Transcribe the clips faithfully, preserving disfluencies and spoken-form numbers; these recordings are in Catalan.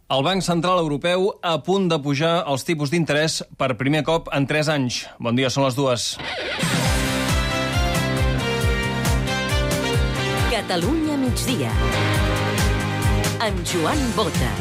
El Banc Central Europeu a punt de pujar els tipus d'interès per primer cop en tres anys. Bon dia, són les dues. Catalunya migdia. Amb Joan Bota.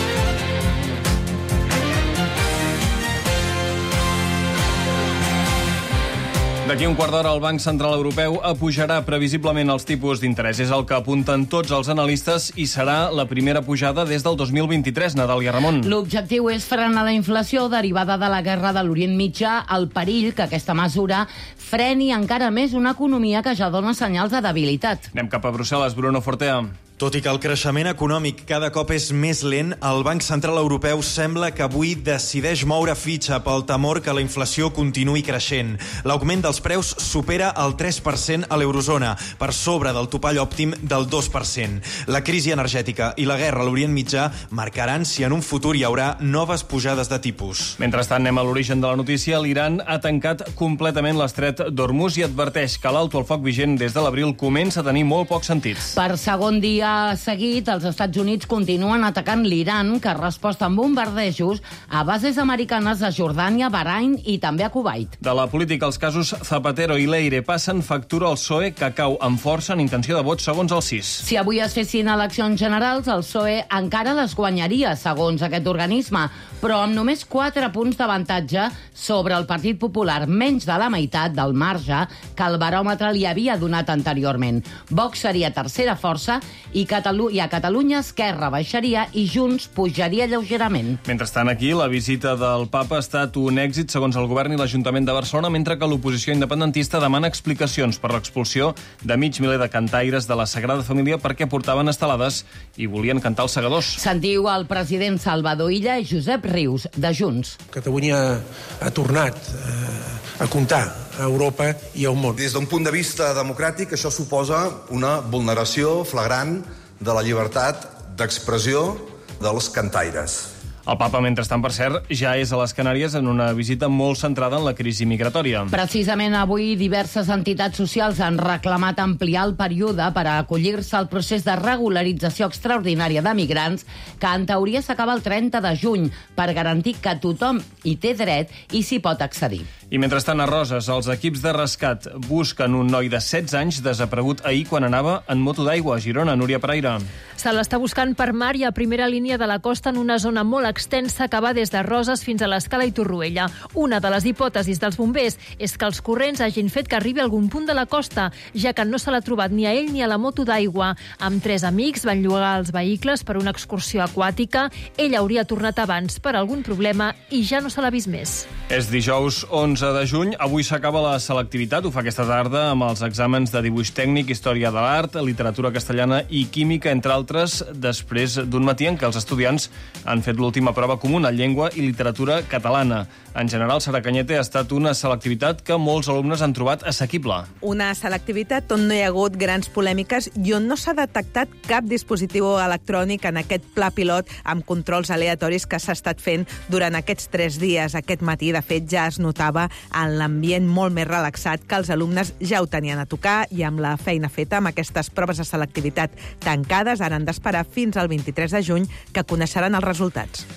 D'aquí un quart d'hora el Banc Central Europeu apujarà previsiblement els tipus d'interès. És el que apunten tots els analistes i serà la primera pujada des del dos mil vint-i-tres. Nadàlia Ramon. L'objectiu és frenar la inflació derivada de la guerra de l'Orient Mitjà, el perill que aquesta mesura freni encara més una economia que ja dona senyals de debilitat. Anem cap a Brussel·les, Bruno Fortea. Tot i que el creixement econòmic cada cop és més lent, el Banc Central Europeu sembla que avui decideix moure fitxa pel temor que la inflació continuï creixent. L'augment dels preus supera el tres per cent a l'eurozona, per sobre del topall òptim del dos per cent. La crisi energètica i la guerra a l'Orient Mitjà marcaran si en un futur hi haurà noves pujades de tipus. Mentrestant, anem a l'origen de la notícia. L'Iran ha tancat completament l'estret d'Hormuz i adverteix que l'alto al foc vigent des de l'abril comença a tenir molt pocs sentits. Per segon dia seguit, els Estats Units continuen atacant l'Iran, que ha respost amb bombardejos a bases americanes a Jordània, Bahrain i també a Kuwait. De la política, els casos Zapatero i Leire passen factura al P S O E, que cau amb força en intenció de vot, segons el C I S. Si avui es fessin eleccions generals, el P S O E encara les guanyaria, segons aquest organisme, però amb només quatre punts d'avantatge sobre el Partit Popular, menys de la meitat del marge que el baròmetre li havia donat anteriorment. Vox seria tercera força i, Catalu i a Catalunya Esquerra baixaria i Junts pujaria lleugerament. Mentrestant, aquí, la visita del papa ha estat un èxit, segons el govern i l'Ajuntament de Barcelona, mentre que l'oposició independentista demana explicacions per l'expulsió de mig miler de cantaires de la Sagrada Família perquè portaven estelades i volien cantar els segadors. Sentiu el president Salvador Illa i Josep Rius, de Junts. Catalunya ha tornat eh, a comptar a Europa i al món. Des d'un punt de vista democràtic, això suposa una vulneració flagrant de la llibertat d'expressió dels cantaires. El papa, mentrestant, per cert, ja és a les Canàries en una visita molt centrada en la crisi migratòria. Precisament avui diverses entitats socials han reclamat ampliar el període per a acollir-se al procés de regularització extraordinària de migrants, que en teoria s'acaba el trenta de juny, per garantir que tothom hi té dret i s'hi pot accedir. I mentrestant, a Roses, els equips de rescat busquen un noi de setze anys desaparegut ahir quan anava en moto d'aigua a Girona. Núria Pereira. Se l'està buscant per mar i a primera línia de la costa en una zona molt extensa que va des de Roses fins a l'Escala i Torroella. Una de les hipòtesis dels bombers és que els corrents hagin fet que arribi a algun punt de la costa, ja que no se l'ha trobat ni a ell ni a la moto d'aigua. Amb tres amics van llogar els vehicles per una excursió aquàtica. Ell hauria tornat abans per algun problema i ja no se l'ha vist més. És dijous onze de juny. Avui s'acaba la selectivitat. Ho fa aquesta tarda amb els exàmens de dibuix tècnic, història de l'art, literatura castellana i química, entre altres, després d'un matí en què els estudiants han fet l'última prova comuna, llengua i literatura catalana. En general, Sara Cañete, ha estat una selectivitat que molts alumnes han trobat assequible. Una selectivitat on no hi ha hagut grans polèmiques i on no s'ha detectat cap dispositiu electrònic en aquest pla pilot amb controls aleatoris que s'ha estat fent durant aquests tres dies. Aquest matí, de fet, ja es notava en l'ambient molt més relaxat que els alumnes ja ho tenien a tocar i amb la feina feta amb aquestes proves de selectivitat tancades ara han d'esperar fins al vint-i-tres de juny que coneixeran els resultats.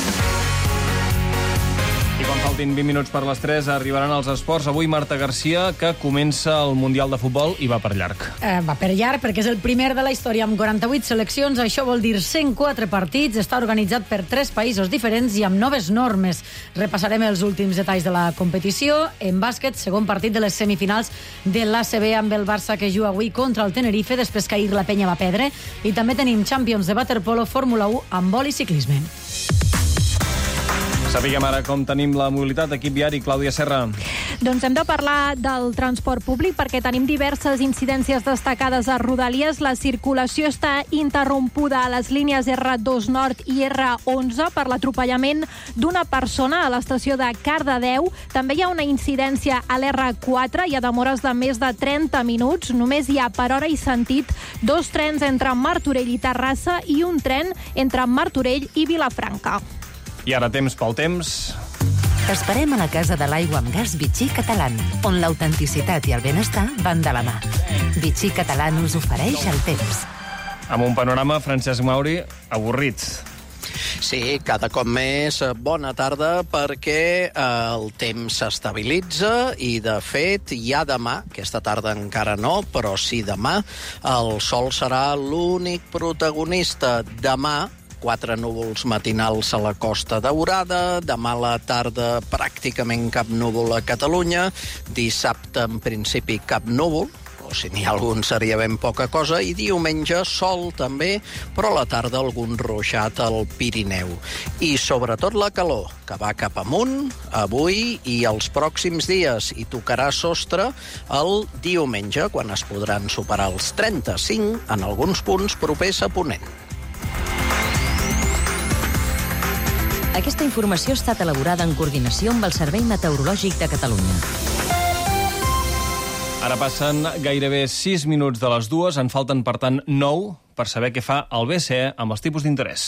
I quan faltin vint minuts per les tres arribaran els esports. Avui Marta Garcia, que comença el Mundial de Futbol i va per llarg. Eh, va per llarg perquè és el primer de la història amb quaranta-vuit seleccions. Això vol dir cent quatre partits. Està organitzat per tres països diferents i amb noves normes. Repassarem els últims detalls de la competició. En bàsquet, segon partit de les semifinals de l'A C B amb el Barça, que juga avui contra el Tenerife després que ahir la penya va perdre. I també tenim Champions de waterpolo, Fórmula u amb vol i ciclisme. Sapiguem ara com tenim la mobilitat. Equip viari, Clàudia Serra. Doncs hem de parlar del transport públic perquè tenim diverses incidències destacades a Rodalies. La circulació està interrompuda a les línies erre dos Nord i erre onze per l'atropellament d'una persona a l'estació de Cardedeu. També hi ha una incidència a l'erre quatre. Hi ha demores de més de trenta minuts. Només hi ha per hora i sentit dos trens entre Martorell i Terrassa i un tren entre Martorell i Vilafranca. I ara temps pel temps. T'esperem a la Casa de l'Aigua amb Gas Vichy Catalán, on l'autenticitat i el benestar van de la mà. Vichy Catalán us ofereix el temps. Amb un panorama, Francesc Mauri, avorrit. Sí, cada cop més bona tarda perquè el temps s'estabilitza i, de fet, ja demà, aquesta tarda encara no, però sí demà, el sol serà l'únic protagonista. Demà, quatre núvols matinals a la Costa Daurada, demà a la tarda pràcticament cap núvol a Catalunya, dissabte en principi cap núvol, o si n'hi ha algun seria ben poca cosa, i diumenge sol també, però a la tarda algun ruixat al Pirineu. I sobretot la calor, que va cap amunt avui i els pròxims dies, i tocarà sostre el diumenge, quan es podran superar els trenta-cinc en alguns punts propers a Ponent. Aquesta informació ha estat elaborada en coordinació amb el Servei Meteorològic de Catalunya. Ara passen gairebé sis minuts de les dues, en falten, per tant, nou per saber què fa el B C E amb els tipus d'interès.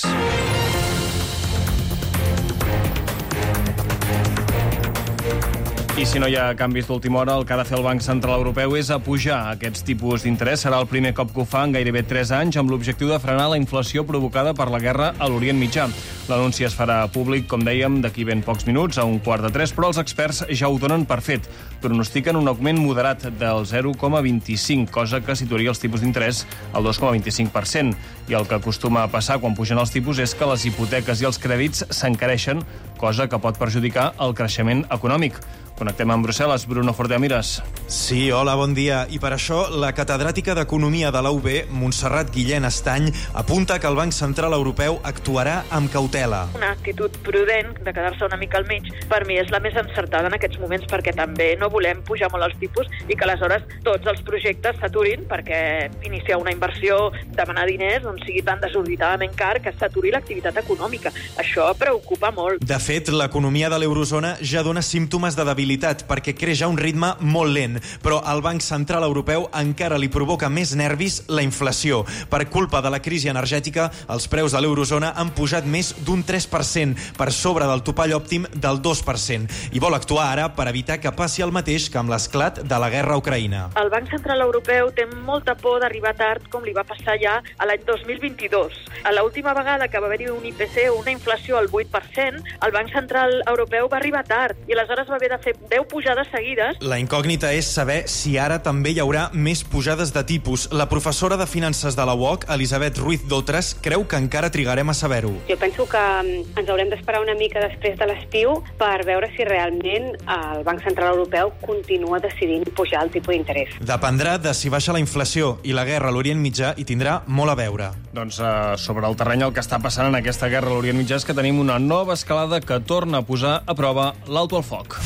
I si no hi ha canvis d'última hora, el que ha de fer el Banc Central Europeu és apujar aquests tipus d'interès. Serà el primer cop que ho fa en gairebé tres anys, amb l'objectiu de frenar la inflació provocada per la guerra a l'Orient Mitjà. L'anunci es farà públic, com dèiem, d'aquí ben pocs minuts, a un quart de tres, però els experts ja ho donen per fet. Pronostiquen un augment moderat del zero coma vint-i-cinc, cosa que situaria els tipus d'interès al dos coma vint-i-cinc per cent. I el que acostuma a passar quan pugen els tipus és que les hipoteques i els crèdits s'encareixen, cosa que pot perjudicar el creixement econòmic. Connectem amb Brussel·les. Bruno Forteamires. Sí, hola, bon dia. I per això, la catedràtica d'Economia de la U B, Montserrat Guillén Estany, apunta que el Banc Central Europeu actuarà amb cautela. Una actitud prudent de quedar-se una mica al mig, per mi és la més encertada en aquests moments, perquè també no volem pujar molt els tipus i que aleshores tots els projectes s'aturin, perquè iniciar una inversió, demanar diners, doncs sigui tan desorbitadament car que s'aturi l'activitat econòmica. Això preocupa molt. De fet, l'economia de l'eurozona ja dona símptomes de debilitat perquè creix a un ritme molt lent, però al Banc Central Europeu encara li provoca més nervis la inflació. Per culpa de la crisi energètica, els preus de l'eurozona han pujat més d'un tres per cent, per sobre del topall òptim del dos per cent, i vol actuar ara per evitar que passi el mateix que amb l'esclat de la guerra a Ucraïna. El Banc Central Europeu té molta por d'arribar tard, com li va passar ja a l'any dos mil vint-i-dos. A l'última vegada que va haver-hi un I P C, una inflació al vuit per cent, el Banc Central Europeu va arribar tard, i aleshores va haver de fer deu pujades seguides. La incògnita és saber si ara també hi haurà més pujades de tipus. La professora de Finances de la U O C, Elisabet Ruiz Dotres, creu que encara trigarem a saber-ho. Jo penso que ens haurem d'esperar una mica després de l'estiu per veure si realment el Banc Central Europeu continua decidint pujar el tipus d'interès. Dependrà de si baixa la inflació, i la guerra a l'Orient Mitjà hi tindrà molt a veure. Doncs uh, sobre el terreny el que està passant en aquesta guerra a l'Orient Mitjà és que tenim una nova escalada que torna a posar a prova l'alto al foc.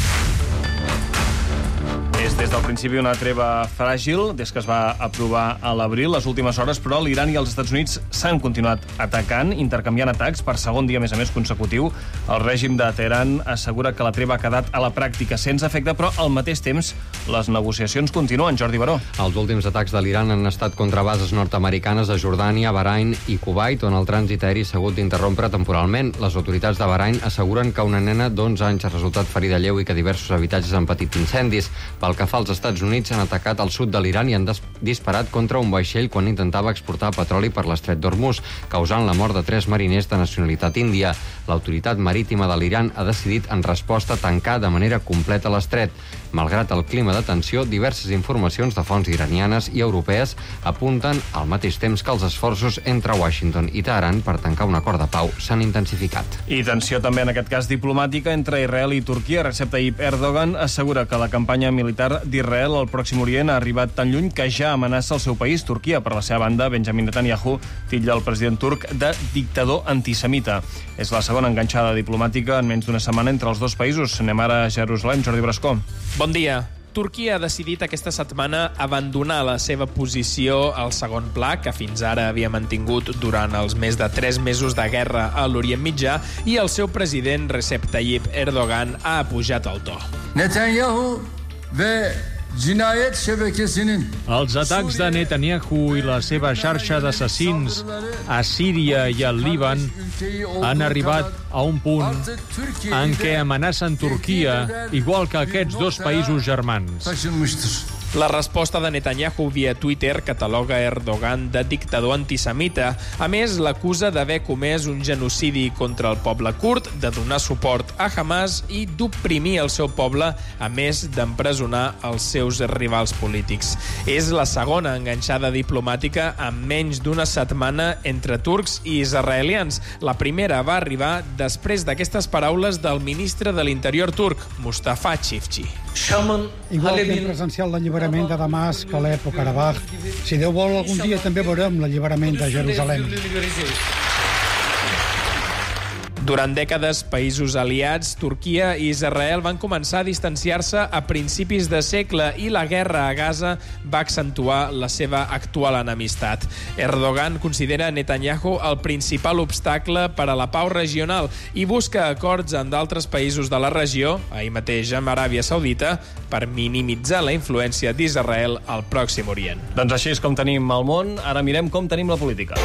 És des del principi una treva fràgil, des que es va aprovar a l'abril. Les últimes hores, però, l'Iran i els Estats Units s'han continuat atacant, intercanviant atacs per segon dia, a més a més, consecutiu. El règim de Teheran assegura que la treva ha quedat a la pràctica sense efecte, però al mateix temps les negociacions continuen. Jordi Baró. Els últims atacs de l'Iran han estat contra bases nord-americanes a Jordània, Bahrain i Kuwait, on el trànsit aeri s'ha hagut d'interrompre temporalment. Les autoritats de Bahrain asseguren que una nena d'onze anys ha resultat ferida lleu i que diversos habitatges han patit incendis. Pel que fa als Estats Units, han atacat al sud de l'Iran i han disparat contra un vaixell quan intentava exportar petroli per l'estret d'Hormuz, causant la mort de tres mariners de nacionalitat índia. L'autoritat marítima de l'Iran ha decidit en resposta tancar de manera completa l'estret. Malgrat el clima de tensió, diverses informacions de fonts iranianes i europees apunten al mateix temps que els esforços entre Washington i Teheran per tancar un acord de pau s'han intensificat. I tensió també, en aquest cas diplomàtica, entre Israel i Turquia. Recep Tayyip Erdogan assegura que la campanya militar d'Israel al Pròxim Orient ha arribat tan lluny que ja amenaça el seu país, Turquia. Per la seva banda, Benjamin Netanyahu titlla el president turc de dictador antisemita. És la segona enganxada diplomàtica en menys d'una setmana entre els dos països. Anem ara a Jerusalem. Jordi Brascó. Bon dia. Turquia ha decidit aquesta setmana abandonar la seva posició al segon pla, que fins ara havia mantingut durant els més de tres mesos de guerra a l'Orient Mitjà, i el seu president, Recep Tayyip Erdogan, ha pujat el to. Netanyahu ve cinayet şebekesinin Els atacs de Netanyahu i la seva xarxa d'assassins a Síria i al Líban han arribat a un punt en què amenacen Turquia, igual que aquests dos països germans. La resposta de Netanyahu via Twitter cataloga Erdogan de dictador antisemita. A més, l'acusa d'haver comès un genocidi contra el poble kurd, de donar suport a Hamas i d'oprimir el seu poble, a més d'empresonar els seus rivals polítics. És la segona enganxada diplomàtica en menys d'una setmana entre turcs i israelians. La primera va arribar després d'aquestes paraules del ministre de l'Interior turc, Mustafa Chifchi. Igual que hem presenciat l'alliberament de Damasc, Alep o Karabakh, si Déu vol, algun dia també veurem l'alliberament de Jerusalem. Durant dècades, països aliats, Turquia i Israel van començar a distanciar-se a principis de segle i la guerra a Gaza va accentuar la seva actual enemistat. Erdogan considera Netanyahu el principal obstacle per a la pau regional i busca acords amb d'altres països de la regió, ahir mateix amb Aràbia Saudita, per minimitzar la influència d'Israel al Pròxim Orient. Doncs així és com tenim el món, ara mirem com tenim la política.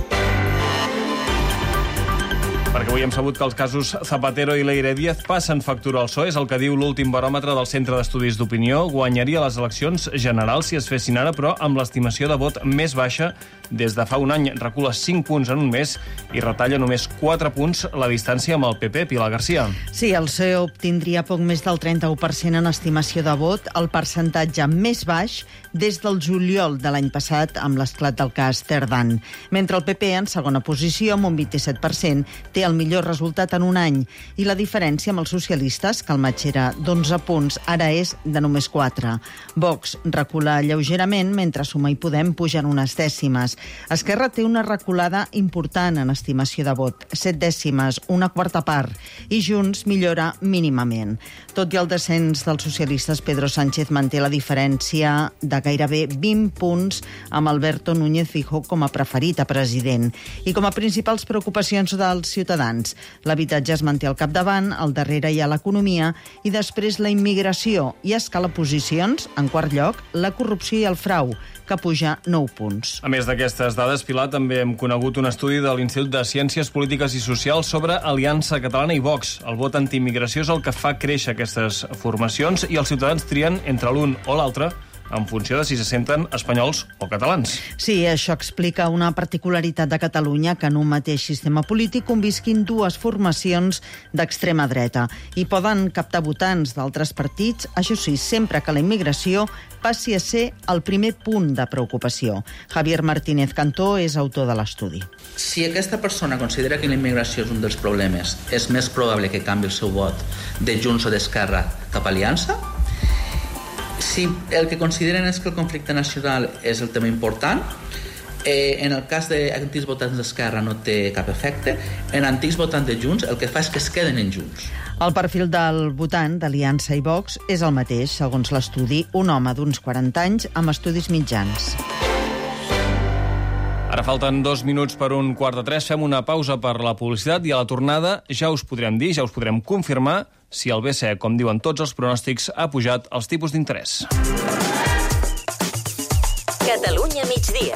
Perquè avui hem sabut que els casos Zapatero i Leire Díaz passen factura al P S O E. És el que diu l'últim baròmetre del Centre d'Estudis d'Opinió. Guanyaria les eleccions generals si es fessin ara, però amb l'estimació de vot més baixa des de fa un any. Recula cinc punts en un mes i retalla només quatre punts la distància amb el P P. Pilar Garcia. Sí, el P S O E obtindria poc més del trenta-u per cent en estimació de vot, el percentatge més baix des del juliol de l'any passat amb l'esclat del cas Cerdán. Mentre el P P, en segona posició, amb un vint-i-set per cent, té el millor resultat en un any. I la diferència amb els socialistes, que el maig era d'onze punts, ara és de només quatre. Vox recula lleugerament, mentre Suma i Podem pugen unes dècimes. Esquerra té una reculada important en estimació de vot, set dècimes, una quarta part, i Junts millora mínimament. Tot i el descens dels socialistes, Pedro Sánchez manté la diferència de gairebé vint punts amb Alberto Núñez Feijóo com a preferit a president. I com a principals preocupacions dels ciutadans, l'habitatge es manté al capdavant, al darrere hi ha l'economia i després la immigració, i a escala posicions, en quart lloc, la corrupció i el frau, que puja nou punts. A més d'aquestes dades, Pilar, també hem conegut un estudi de l'Institut de Ciències Polítiques i Socials sobre Aliança Catalana i Vox. El vot antiimmigració és el que fa créixer aquestes formacions i els ciutadans trien entre l'un o l'altre en funció de si se senten espanyols o catalans. Sí, això explica una particularitat de Catalunya, que en un mateix sistema polític convisquin dues formacions d'extrema dreta i poden captar votants d'altres partits, això sí, sempre que la immigració passi a ser el primer punt de preocupació. Javier Martínez Cantó és autor de l'estudi. Si aquesta persona considera que la immigració és un dels problemes, és més probable que canvi el seu vot de Junts o d'Esquerra cap a Aliança? Si el que consideren és que el conflicte nacional és el tema important, eh, en el cas d'antics votants d'Esquerra no té cap efecte. En antics votants de Junts el que fa és que es queden en Junts. El perfil del votant d'Aliança i Vox és el mateix, segons l'estudi, un home d'uns quaranta anys amb estudis mitjans. Ara falten dos minuts per un quart de tres. Fem una pausa per la publicitat i a la tornada ja us podrem dir, ja us podrem confirmar si el B C E, com diuen tots els pronòstics, ha pujat els tipus d'interès. Catalunya migdia.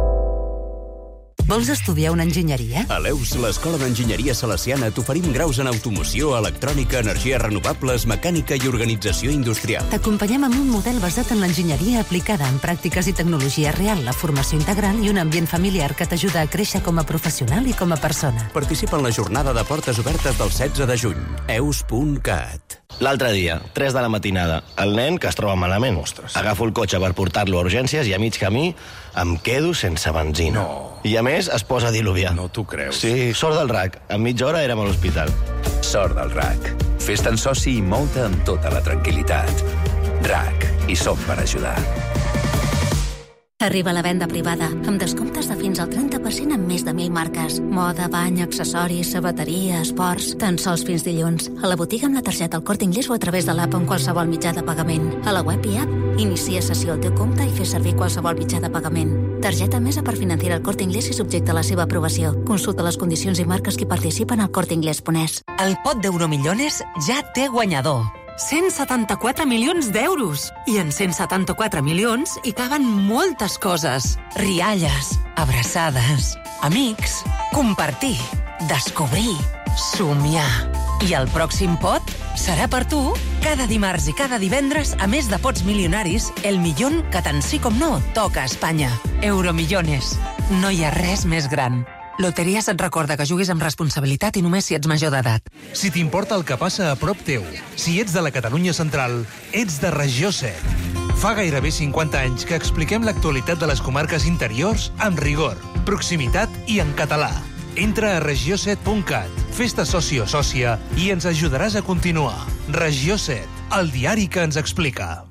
Vols estudiar una enginyeria? A l'Eus, l'Escola d'Enginyeria Salesiana, t'oferim graus en automoció, electrònica, energies renovables, mecànica i organització industrial. T'acompanyem amb un model basat en l'enginyeria aplicada en pràctiques i tecnologia real, la formació integral i un ambient familiar que t'ajuda a créixer com a professional i com a persona. Participa en la jornada de portes obertes del setze de juny. eus punt cat. L'altre dia, tres de la matinada, el nen que es troba malament. Ostres. Agafo el cotxe per portar-lo a urgències i a mig camí em quedo sense benzina. No. I a més es posa a diluviar. No t'ho creus. Sí, sort del R A C. En mitja hora érem a l'hospital. Sort del R A C. Fes-te'n soci i mou-te amb tota la tranquil·litat. R A C. I som per ajudar. Arriba la venda privada, amb descomptes de fins al trenta per cent en més de mil marques. Moda, bany, accessoris, sabateria, esports... Tan sols fins dilluns. A la botiga amb la targeta El Corte Inglés o a través de l'app amb qualsevol mitjà de pagament. A la web i app, inicia sessió al teu compte i fes servir qualsevol mitjà de pagament. Targeta Mesa per Financiera El Corte Inglés i subjecte a la seva aprovació. Consulta les condicions i marques que participen al corte inglés punt es. El pot d'Euromillones ja té guanyador. cent setanta-quatre milions d'euros. I en cent setanta-quatre milions hi caben moltes coses. Rialles, abraçades, amics, compartir, descobrir, somiar. I el pròxim pot serà per tu. Cada dimarts i cada divendres, a més de pots milionaris, el millón que tant sí com no toca a Espanya. Euromillones. No hi ha res més gran. Loteries et recorda que juguis amb responsabilitat i només si ets major d'edat. Si t'importa el que passa a prop teu, si ets de la Catalunya central, ets de Regió set. Fa gairebé cinquanta anys que expliquem l'actualitat de les comarques interiors amb rigor, proximitat i en català. Entra a regió set punt cat, fes-te soci o sòcia i ens ajudaràs a continuar. Regió set, el diari que ens explica.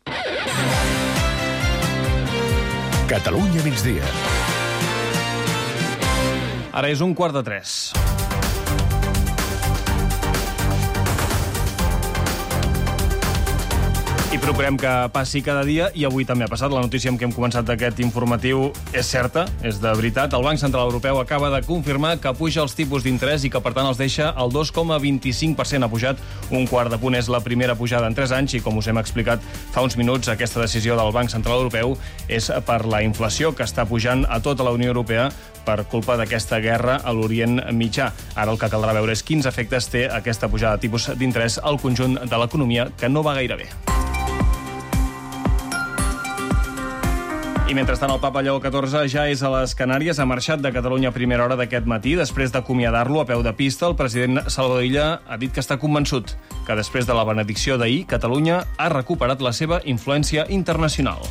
Catalunya migdia. Ara és un quart de tres. I procurem que passi cada dia, i avui també ha passat. La notícia amb què hem començat aquest informatiu és certa, és de veritat. El Banc Central Europeu acaba de confirmar que puja els tipus d'interès i que, per tant, els deixa al dos coma vint-i-cinc per cent. Ha pujat un quart de punt. És la primera pujada en tres anys i, com us hem explicat fa uns minuts, aquesta decisió del Banc Central Europeu és per la inflació que està pujant a tota la Unió Europea per culpa d'aquesta guerra a l'Orient Mitjà. Ara el que caldrà veure és quins efectes té aquesta pujada de tipus d'interès al conjunt de l'economia, que no va gaire bé. I mentrestant, el papa Lleó catorze ja és a les Canàries. Ha marxat de Catalunya a primera hora d'aquest matí. Després d'acomiadar-lo a peu de pista, el president Salvador Illa ha dit que està convençut que després de la benedicció d'ahir, Catalunya ha recuperat la seva influència internacional.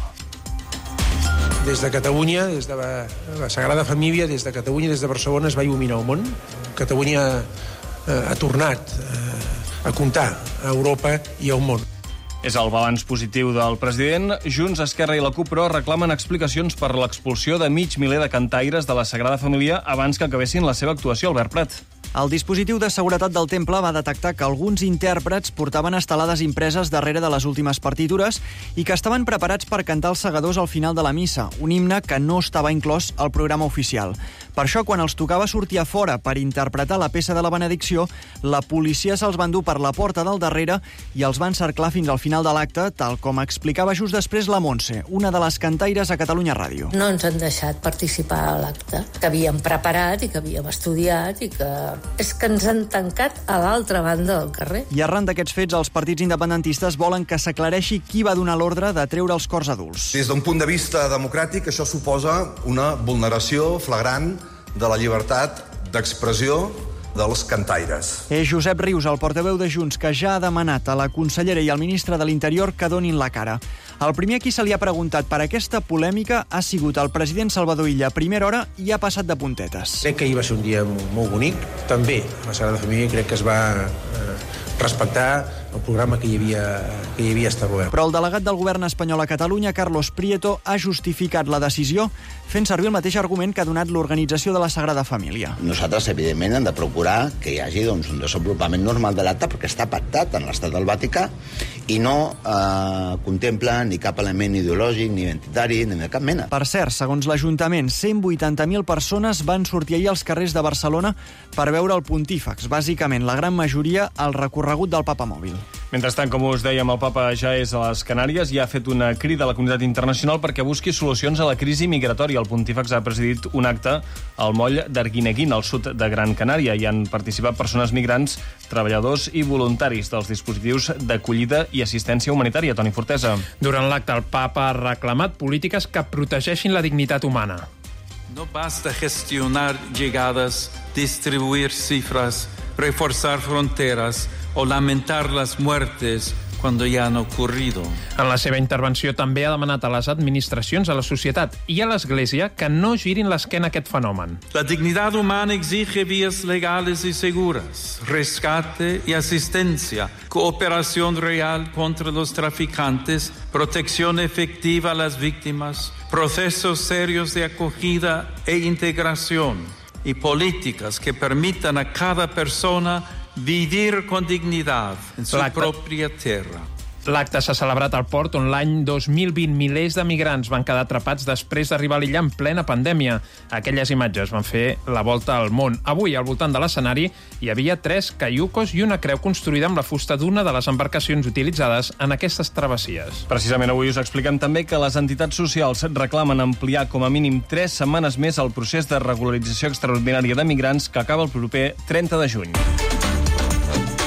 Des de Catalunya, des de la, la Sagrada Família, des de Catalunya, des de Barcelona, es va il·luminar el món. Catalunya eh, ha tornat eh, a comptar a Europa i al món. És el balanç positiu del president. Junts, Esquerra i la CUP, però, reclamen explicacions per l'expulsió de mig miler de cantaires de la Sagrada Família abans que acabessin la seva actuació. Albert Prat. El dispositiu de seguretat del temple va detectar que alguns intèrprets portaven estelades impreses darrere de les últimes partitures i que estaven preparats per cantar els segadors al final de la missa, un himne que no estava inclòs al programa oficial. Per això, quan els tocava sortir a fora per interpretar la peça de la benedicció, la policia se'ls va endur per la porta del darrere i els van cerclar fins al final de l'acte, tal com explicava just després la Montse, una de les cantaires a Catalunya Ràdio. No ens han deixat participar a l'acte, que havíem preparat i que havíem estudiat i que és que ens han tancat a l'altra banda del carrer. I arran d'aquests fets, els partits independentistes volen que s'aclareixi qui va donar l'ordre de treure els cors adults. Des d'un punt de vista democràtic, això suposa una vulneració flagrant de la llibertat d'expressió dels cantaires. És Josep Rius, el portaveu de Junts, que ja ha demanat a la consellera i al ministre de l'Interior que donin la cara. El primer a qui se li ha preguntat per aquesta polèmica ha sigut el president Salvador Illa a primera hora i ha passat de puntetes. Crec que ahir va ser un dia molt bonic. També la Sagrada Família crec que es va eh, respectar el programa que hi havia, que hi havia establert. Però el delegat del govern espanyol a Catalunya, Carlos Prieto, ha justificat la decisió fent servir el mateix argument que ha donat l'organització de la Sagrada Família. Nosaltres, evidentment, hem de procurar que hi hagi doncs, un desenvolupament normal de l'acte perquè està pactat en l'estat del Vaticà i no eh, contempla ni cap element ideològic, ni identitari, ni de cap mena. Per cert, segons l'Ajuntament, cent vuitanta mil persones van sortir ahir als carrers de Barcelona per veure el pontífex, bàsicament la gran majoria al recorregut del Papa Mòbil. Mentrestant, com us dèiem, el papa ja és a les Canàries i ha fet una crida a la comunitat internacional perquè busqui solucions a la crisi migratòria. El pontífex ha presidit un acte al moll d'Arguineguín, al sud de Gran Canària. Hi han participat persones migrants, treballadors i voluntaris dels dispositius d'acollida i assistència humanitària. Toni Fortesa. Durant l'acte, el papa ha reclamat polítiques que protegeixin la dignitat humana. No basta gestionar llegadas, distribuir cifras, reforzar fronteras o lamentar las muertes cuando ya han ocurrido. En la seva intervenció també ha demanat a les administracions, a la societat i a l'Església que no girin l'esquena a aquest fenomen. La dignidad humana exige vías legales y seguras, rescate y asistencia, cooperación real contra los traficantes, protección efectiva a las víctimas, procesos serios de acogida e integración y políticas que permitan a cada persona vivir con dignidad en su pròpia terra. L'acte s'ha celebrat al port on l'any dos mil vint milers de migrants van quedar atrapats després d'arribar a l'illa en plena pandèmia. Aquelles imatges van fer la volta al món. Avui, al voltant de l'escenari, hi havia tres caiucos i una creu construïda amb la fusta d'una de les embarcacions utilitzades en aquestes travessies. Precisament avui us expliquem també que les entitats socials reclamen ampliar com a mínim tres setmanes més el procés de regularització extraordinària de migrants que acaba el proper trenta de juny.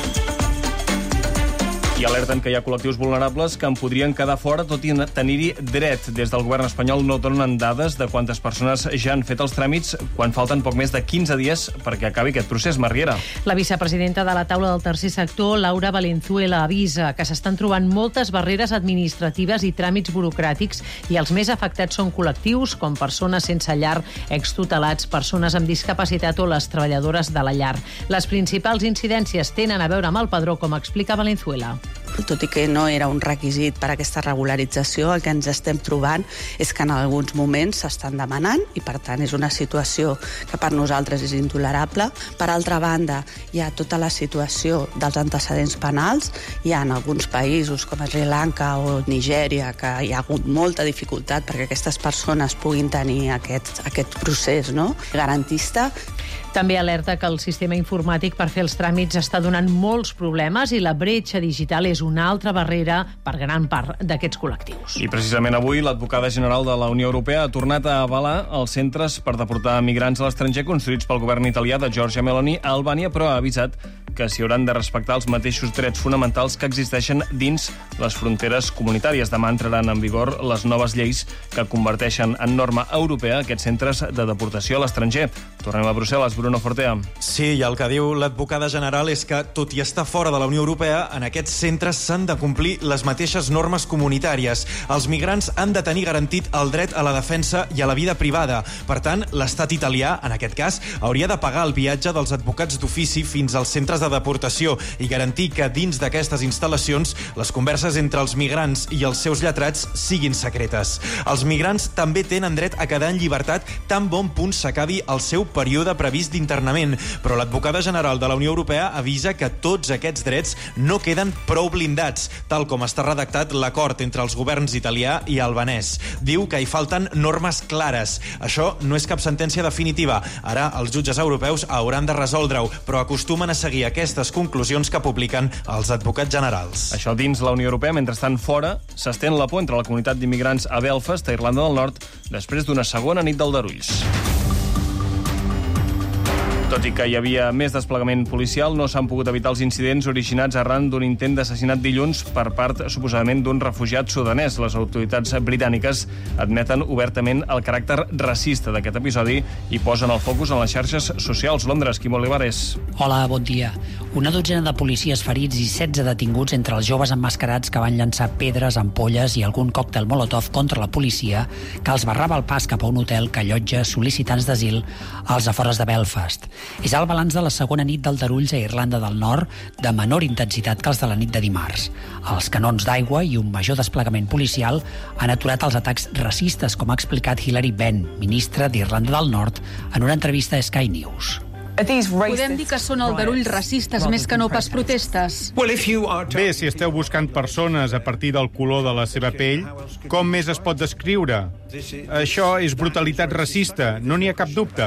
I alerten que hi ha col·lectius vulnerables que en podrien quedar fora tot i tenir-hi dret. Des del govern espanyol no donen dades de quantes persones ja han fet els tràmits quan falten poc més de quinze dies perquè acabi aquest procés. Mariera. La vicepresidenta de la taula del tercer sector, Laura Valenzuela, avisa que s'estan trobant moltes barreres administratives i tràmits burocràtics i els més afectats són col·lectius com persones sense llar, extutelats, persones amb discapacitat o les treballadores de la llar. Les principals incidències tenen a veure amb el padró, com explica Valenzuela. Tot i que no era un requisit per a aquesta regularització, el que ens estem trobant és que en alguns moments s'estan demanant i, per tant, és una situació que per nosaltres és intolerable. Per altra banda, hi ha tota la situació dels antecedents penals. Hi ha en alguns països, com Sri Lanka o Nigèria, que hi ha hagut molta dificultat perquè aquestes persones puguin tenir aquest, aquest procés, no?, garantista. També alerta que el sistema informàtic per fer els tràmits està donant molts problemes i la bretxa digital és una altra barrera per gran part d'aquests col·lectius. I precisament avui l'advocada general de la Unió Europea ha tornat a avalar els centres per deportar migrants a l'estranger construïts pel govern italià de Giorgia Meloni a Albània, però ha avisat que s'hi hauran de respectar els mateixos drets fonamentals que existeixen dins les fronteres comunitàries. Demà entraran en vigor les noves lleis que converteixen en norma europea aquests centres de deportació a l'estranger. Tornem a Brussel·les, Bruno Fortea. Sí, i el que diu l'advocada general és que, tot i estar fora de la Unió Europea, en aquests centres s'han de complir les mateixes normes comunitàries. Els migrants han de tenir garantit el dret a la defensa i a la vida privada. Per tant, l'estat italià, en aquest cas, hauria de pagar el viatge dels advocats d'ofici fins als centres de deportació i garantir que dins d'aquestes instal·lacions les converses entre els migrants i els seus lletrats siguin secretes. Els migrants també tenen dret a quedar en llibertat tan bon punt s'acabi el seu període previst d'internament, però l'advocada general de la Unió Europea avisa que tots aquests drets no queden prou blindats, tal com està redactat l'acord entre els governs italià i albanès. Diu que hi falten normes clares. Això no és cap sentència definitiva. Ara els jutges europeus hauran de resoldre-ho, però acostumen a seguir aquestes conclusions que publiquen els advocats generals. Això dins la Unió Europea. Mentrestant, fora, s'estén la por entre la comunitat d'immigrants a Belfast, a Irlanda del Nord, després d'una segona nit d'aldarulls. Tot i que hi havia més desplegament policial, no s'han pogut evitar els incidents originats arran d'un intent d'assassinat dilluns per part, suposadament, d'un refugiat sudanès. Les autoritats britàniques admeten obertament el caràcter racista d'aquest episodi i posen el focus en les xarxes socials. Londres, Quim Olivares. Hola, bon dia. Una dotzena de policies ferits i setze detinguts entre els joves emmascarats que van llançar pedres, ampolles i algun còctel molotov contra la policia que els barrava el pas cap a un hotel que allotja sol·licitants d'asil als afores de Belfast. És el balanç de la segona nit d'aldarulls a Irlanda del Nord de menor intensitat que els de la nit de dimarts. Els canons d'aigua i un major desplegament policial han aturat els atacs racistes, com ha explicat Hilary Benn, ministra d'Irlanda del Nord, en una entrevista a Sky News. Podem dir que són aldarulls racistes més que no pas protestes. Bé, si esteu buscant persones a partir del color de la seva pell, com més es pot descriure? Això és brutalitat racista, no n'hi ha cap dubte.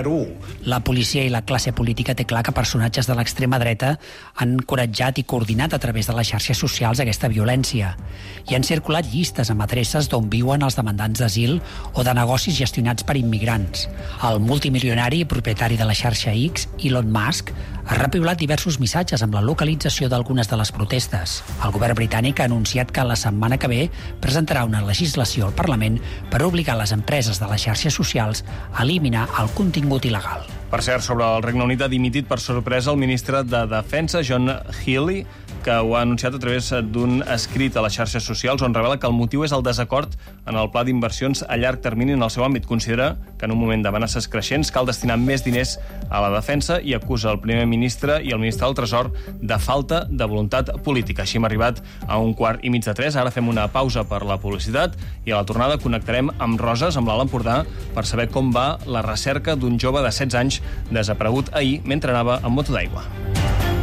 La policia i la classe política té clar que personatges de l'extrema dreta han encoratjat i coordinat a través de les xarxes socials aquesta violència. I han circulat llistes amb adreces d'on viuen els demandants d'asil o de negocis gestionats per immigrants. El multimilionari i propietari de la xarxa X, Elon Musk, ha repiulat diversos missatges amb la localització d'algunes de les protestes. El govern britànic ha anunciat que la setmana que ve presentarà una legislació al Parlament per obligar les empreses de les xarxes socials a eliminar el contingut il·legal. Per cert, sobre el Regne Unit ha dimitit per sorpresa el ministre de Defensa, John Healey, que ho ha anunciat a través d'un escrit a les xarxes socials on revela que el motiu és el desacord en el pla d'inversions a llarg termini en el seu àmbit. Considera que en un moment d'amenaces creixents cal destinar més diners a la defensa i acusa el primer ministre i el ministre del Tresor de falta de voluntat política. Així hem arribat a un quart i mig de tres. Ara fem una pausa per la publicitat i a la tornada connectarem amb Roses, amb l'Alt Empordà, per saber com va la recerca d'un jove de setze anys desaparegut ahir mentre anava amb moto d'aigua.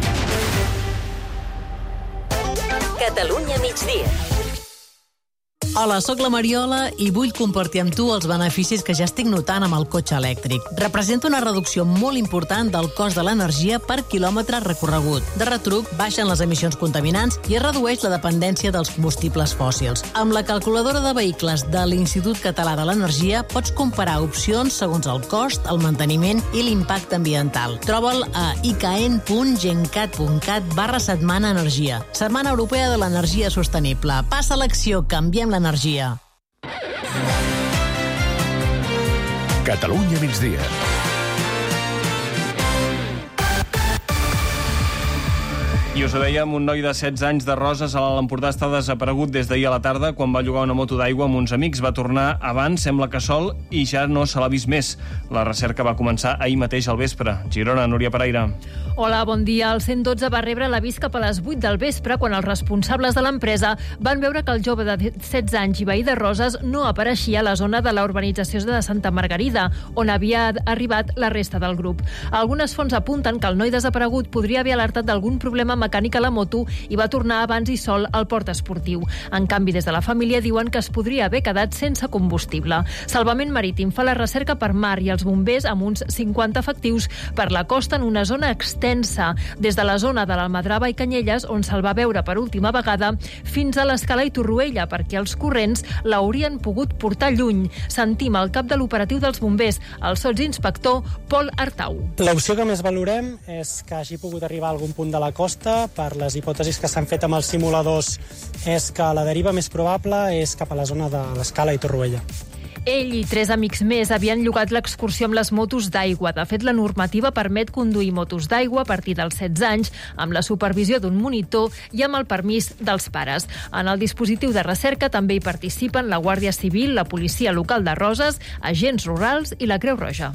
Catalunya migdia. Hola, sóc la Mariola i vull compartir amb tu els beneficis que ja estic notant amb el cotxe elèctric. Representa una reducció molt important del cost de l'energia per quilòmetre recorregut. De retruc, baixen les emissions contaminants i es redueix la dependència dels combustibles fòssils. Amb la calculadora de vehicles de l'Institut Català de l'Energia pots comparar opcions segons el cost, el manteniment i l'impacte ambiental. Troba'l a icaen punt gencat punt cat barra setmana energia. Setmana Europea de l'Energia Sostenible. Passa a l'acció, canviem l'energia. Energia. Catalunya migdia. I us ho dèiem, un noi de setze anys de Roses a l'Alt Empordà està desaparegut des d'ahir a la tarda quan va llogar una moto d'aigua amb uns amics. Va tornar abans, sembla que sol, i ja no se l'ha vist més. La recerca va començar ahir mateix al vespre. Girona, Núria Pereira. Hola, bon dia. El cent dotze va rebre l'avís cap a les vuit del vespre quan els responsables de l'empresa van veure que el jove de setze anys i veí de Roses no apareixia a la zona de la urbanització de Santa Margarida, on havia arribat la resta del grup. Algunes fonts apunten que el noi desaparegut podria haver alertat d'algun problema mecànic a la moto i va tornar abans i sol al port esportiu. En canvi, des de la família diuen que es podria haver quedat sense combustible. Salvament Marítim fa la recerca per mar i els bombers amb uns cinquanta efectius per la costa en una zona extensa, des de la zona de l'Almadrava i Canyelles, on se'l va veure per última vegada, fins a l'Escala i Torroella, perquè els corrents l'haurien pogut portar lluny. Sentim el cap de l'operatiu dels bombers, el sotsinspector Pol Artau. L'opció que més valorem és que hagi pogut arribar a algun punt de la costa. Per les hipòtesis que s'han fet amb els simuladors és que la deriva més probable és cap a la zona de l'Escala i Torroella. Ell i tres amics més havien llogat l'excursió amb les motos d'aigua. De fet, la normativa permet conduir motos d'aigua a partir dels setze anys amb la supervisió d'un monitor i amb el permís dels pares. En el dispositiu de recerca també hi participen la Guàrdia Civil, la Policia Local de Roses, agents rurals i la Creu Roja.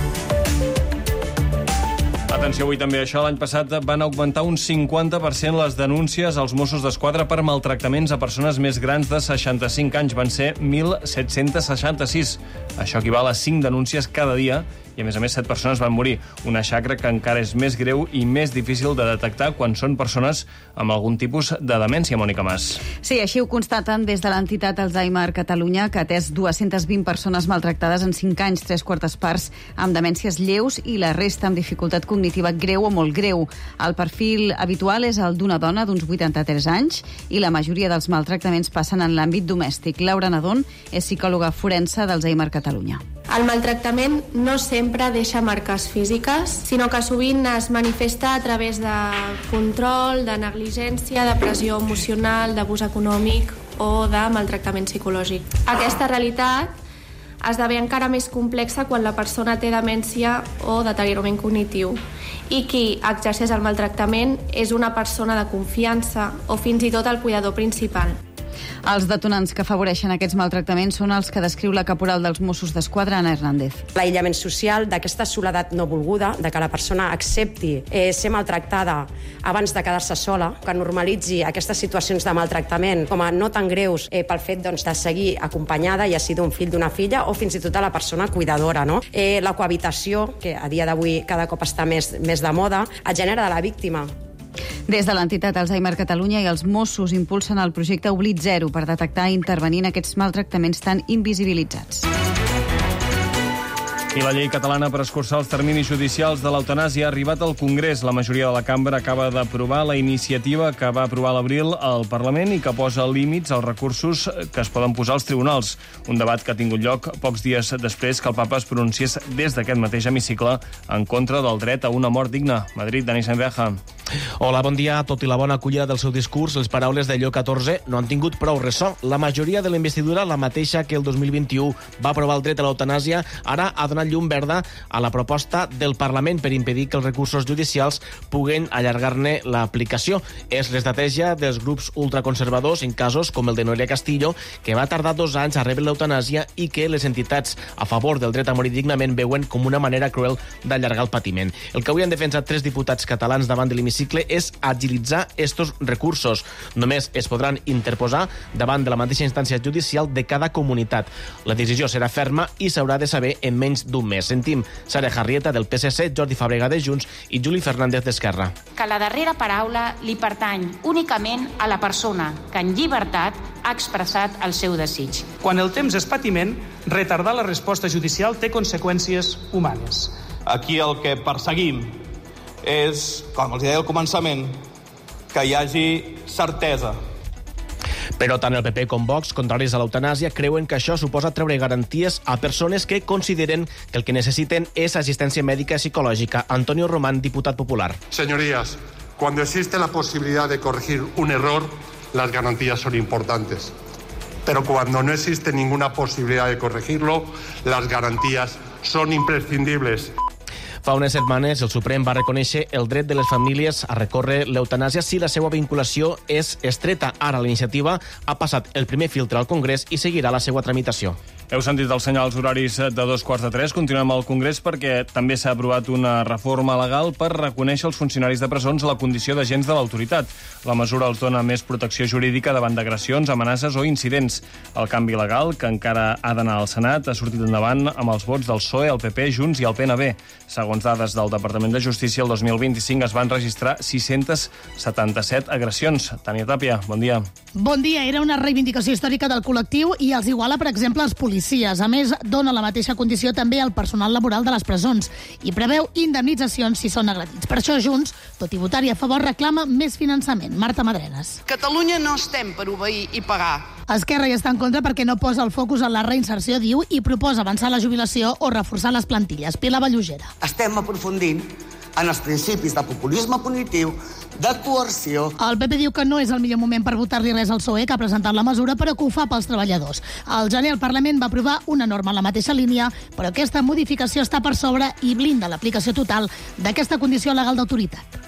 Atenció, avui també això. L'any passat van augmentar un cinquanta per cent les denúncies als Mossos d'Esquadra per maltractaments a persones més grans de seixanta-cinc anys. Van ser mil set-cents seixanta-sis. Això equival a cinc denúncies cada dia i, a més a més, set persones van morir. Una xacra que encara és més greu i més difícil de detectar quan són persones amb algun tipus de demència, Mònica Mas. Sí, així ho constaten des de l'entitat Alzheimer Catalunya, que ha atès dues-centes vint persones maltractades en cinc anys, tres quartes parts amb demències lleus i la resta amb dificultat cognitiva greu o molt greu. El perfil habitual és el d'una dona d'uns vuitanta-tres anys i la majoria dels maltractaments passen en l'àmbit domèstic. Laura Nadón és psicòloga forense d'Alzheimer Catalunya. El maltractament no sempre deixa marques físiques, sinó que sovint es manifesta a través de control, de negligència, de pressió emocional, d'abús econòmic o de maltractament psicològic. Aquesta realitat esdevé encara més complexa quan la persona té demència o deteriorament cognitiu i qui exerceix el maltractament és una persona de confiança o fins i tot el cuidador principal. Els detonants que afavoreixen aquests maltractaments són els que descriu la caporal dels Mossos d'Esquadra, Anna Hernández. L'aïllament social, d'aquesta soledat no volguda, de que la persona accepti eh, ser maltractada abans de quedar-se sola, que normalitzi aquestes situacions de maltractament com a no tan greus eh, pel fet doncs, de seguir acompanyada, ja sigui d'un fill, d'una filla o fins i tot a la persona cuidadora. No? Eh, la cohabitació, que a dia d'avui cada cop està més, més de moda, el gènere de la víctima. Des de l'entitat Alzheimer Catalunya i els Mossos impulsen el projecte Oblit Zero per detectar i intervenir en aquests maltractaments tan invisibilitzats. I la llei catalana per escurçar els terminis judicials de l'eutanàsia ha arribat al Congrés. La majoria de la cambra acaba d'aprovar la iniciativa que va aprovar a l'abril al Parlament i que posa límits als recursos que es poden posar als tribunals. Un debat que ha tingut lloc pocs dies després que el papa es pronunciés des d'aquest mateix hemicicle en contra del dret a una mort digna. Madrid, Dani Sanveja. Hola, bon dia. Tot i la bona acollida del seu discurs, les paraules de Lleó catorze no han tingut prou ressò. La majoria de la investidura, la mateixa que el dos mil vint-i-u va aprovar el dret a l'eutanàsia, ara ha donat llum verda a la proposta del Parlament per impedir que els recursos judicials puguen allargar-ne l'aplicació. És l'estratègia dels grups ultraconservadors en casos com el de Noelia Castillo, que va tardar dos anys a rebre l'eutanàsia i que les entitats a favor del dret a morir dignament veuen com una manera cruel d'allargar el patiment. El que avui han defensat tres diputats catalans davant de l'hemicicle l'hemicicle és agilitzar estos recursos. Només es podran interposar davant de la mateixa instància judicial de cada comunitat. La decisió serà ferma i s'haurà de saber en menys d'un mes. Sentim Sara Jarrieta del P S C, Jordi Fàbrega de Junts i Juli Fernández d'Esquerra. Que la darrera paraula li pertany únicament a la persona que en llibertat ha expressat el seu desig. Quan el temps és patiment, retardar la resposta judicial té conseqüències humanes. Aquí el que perseguim és, com els deia al començament, que hi hagi certesa. Però tant el P P com Vox, contraris a l'eutanàsia, creuen que això suposa treure garanties a persones que consideren que el que necessiten és assistència mèdica i psicològica. Antonio Román, diputat popular. Señorías, cuando existe la posibilidad de corregir un error, las garantías son importantes. Pero cuando no existe ninguna posibilidad de corregirlo, las garantías son imprescindibles. Fa unes setmanes el Suprem va reconèixer el dret de les famílies a recórrer l'eutanàsia si la seva vinculació és estreta. Ara la iniciativa ha passat el primer filtre al Congrés i seguirà la seva tramitació. Heu sentit els senyals horaris de dos quarts de tres. Continuem al Congrés perquè també s'ha aprovat una reforma legal per reconèixer els funcionaris de presons la condició d'agents de l'autoritat. La mesura els dona més protecció jurídica davant d'agressions, amenaces o incidents. El canvi legal, que encara ha d'anar al Senat, ha sortit endavant amb els vots del P S O E, el P P, Junts i el P N B. Segons dades del Departament de Justícia, el dos mil vint-i-cinc es van registrar sis-centes setanta-set agressions. Tània Tàpia, bon dia. Bon dia. Era una reivindicació històrica del col·lectiu i els iguala, per exemple, els policies. A més, dona la mateixa condició també al personal laboral de les presons i preveu indemnitzacions si són agredits. Per això Junts, tot i votar-hi a favor, reclama més finançament. Marta Madrenes. Catalunya no estem per obeir i pagar. Esquerra hi està en contra perquè no posa el focus en la reinserció, diu, i proposa avançar la jubilació o reforçar les plantilles. Pilar Vallugera. Estem aprofundint en els principis de populisme punitiu, de coerció. El P P diu que no és el millor moment per votar-li res al P S O E, que ha presentat la mesura, però que ho fa pels treballadors. Al gener el Parlament va aprovar una norma en la mateixa línia, però aquesta modificació està per sobre i blinda l'aplicació total d'aquesta condició legal d'autoritat.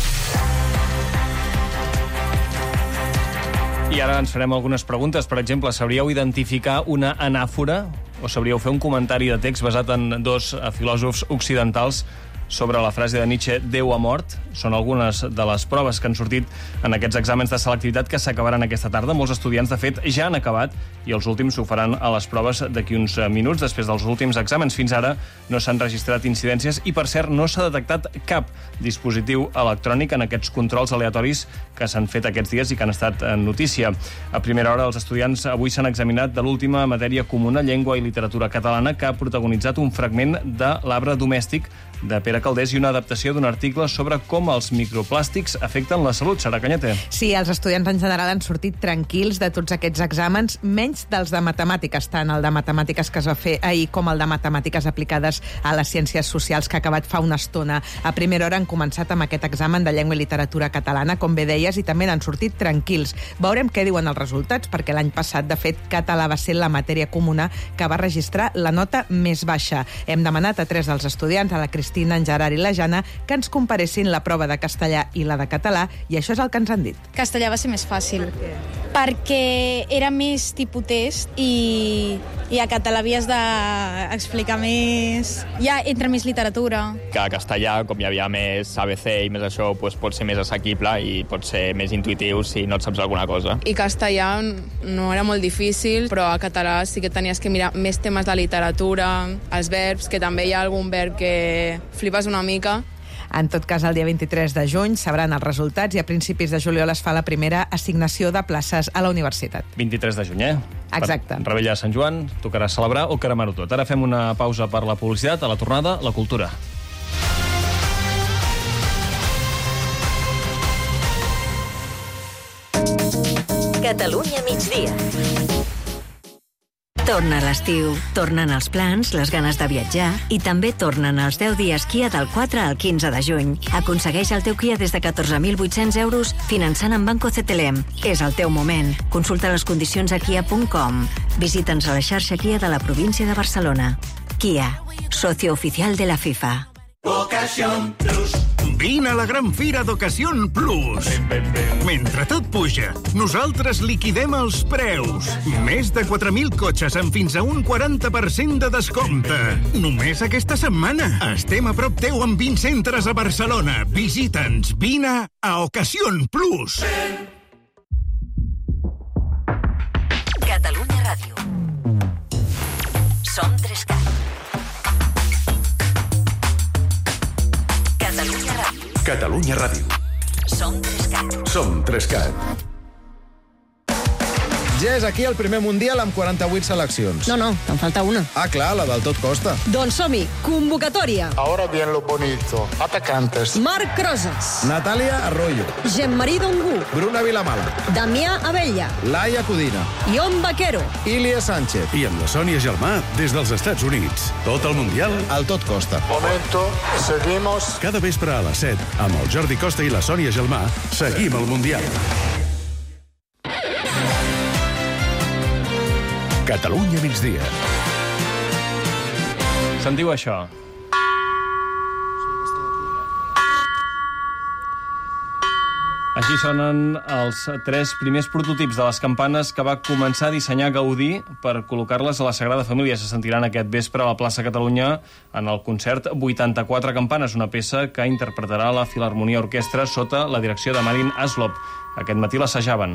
I ara ens farem algunes preguntes. Per exemple, sabríeu identificar una anàfora o sabríeu fer un comentari de text basat en dos filòsofs occidentals sobre la frase de Nietzsche, Déu ha mort? Són algunes de les proves que han sortit en aquests exàmens de selectivitat que s'acabaran aquesta tarda. Molts estudiants, de fet, ja han acabat i els últims s'ho faran a les proves d'aquí uns minuts, després dels últims exàmens. Fins ara no s'han registrat incidències i, per cert, no s'ha detectat cap dispositiu electrònic en aquests controls aleatoris que s'han fet aquests dies i que han estat notícia. A primera hora, els estudiants avui s'han examinat de l'última matèria comuna, llengua i literatura catalana, que ha protagonitzat un fragment de L'arbre domèstic de Pere Calders i una adaptació d'un article sobre com els microplàstics afecten la salut. Sara Cañete. Sí, els estudiants en general han sortit tranquils de tots aquests exàmens, menys dels de matemàtiques, tant el de matemàtiques que es va fer ahir com el de matemàtiques aplicades a les ciències socials, que ha acabat fa una estona. A primera hora han començat amb aquest examen de llengua i literatura catalana, com bé deies, i també n'han sortit tranquils. Veurem què diuen els resultats, perquè l'any passat, de fet, català va ser la matèria comuna que va registrar la nota més baixa. Hem demanat a tres dels estudiants, a la Cristina, en Gerard i la Jana, que ens comparessin la prova de castellà i la de català, i això és el que ens han dit. Castellà va ser més fàcil. Per perquè era més tipus test i, i a català havies d'explicar més. Ja entra més literatura. Que a castellà, com hi havia més A B C i més això, doncs pot ser més assequible i pot ser més intuitiu si no et saps alguna cosa. I castellà no era molt difícil, però a català sí que tenies que mirar més temes de literatura, els verbs, que també hi ha algun verb que flipes una mica. En tot cas, el dia vint-i-tres de juny sabran els resultats i a principis de juliol es fa la primera assignació de places a la universitat. vint-i-tres de juny, eh? Exacte. Per Rebella de Sant Joan, tocarà celebrar o cremar-ho tot. Ara fem una pausa per la publicitat. A la tornada, la cultura. Catalunya migdia. Torna l'estiu, tornen els plans, les ganes de viatjar i també tornen els deu dies Kia del quatre al quinze de juny. Aconsegueix el teu Kia des de catorze mil vuit-cents euros finançant amb Banco C T L M. És el teu moment. Consulta les condicions a kia punt com. Visita'ns a la xarxa Kia de la província de Barcelona. Kia, socio oficial de la FIFA. Ocasión Plus. Vine a la gran fira d'Ocasión Plus. Mentre tot puja, nosaltres liquidem els preus. Més de quatre mil cotxes amb fins a un quaranta per cent de descompte. Només aquesta setmana. Estem a prop teu amb vint centres a Barcelona. Visita'ns. Vine a Ocasión Plus. Catalunya Ràdio. Som Trescat. Catalunya Ràdio. Catalunya Ràdio. Som Trescat. Som Trescat. Ja és aquí el primer Mundial amb quaranta-vuit seleccions. No, no, te'n falta una. Ah, clar, la del tot costa. Doncs som-hi, convocatòria. Ahora bien lo bonito. Atacantes. Marc Rosas. Natàlia Arroyo. Gemmarí Dongú. Bruna Vilamala. Damià Abella. Laia Codina. Ion Vaquero. Ilia Sánchez. I amb la Sònia Gelmà des dels Estats Units. Tot el Mundial al tot costa. Momento, seguimos. Cada vespre a les set, amb el Jordi Costa i la Sònia Gelmà, seguim el Mundial. Catalunya migdia. Sentiu això? Així sonen els tres primers prototips de les campanes que va començar a dissenyar Gaudí per col·locar-les a la Sagrada Família. Se sentiran aquest vespre a la plaça Catalunya en el concert vuitanta-quatre campanes, una peça que interpretarà la Filharmonia Orquestra sota la direcció de Marin Aslop. Aquest matí l'assajaven.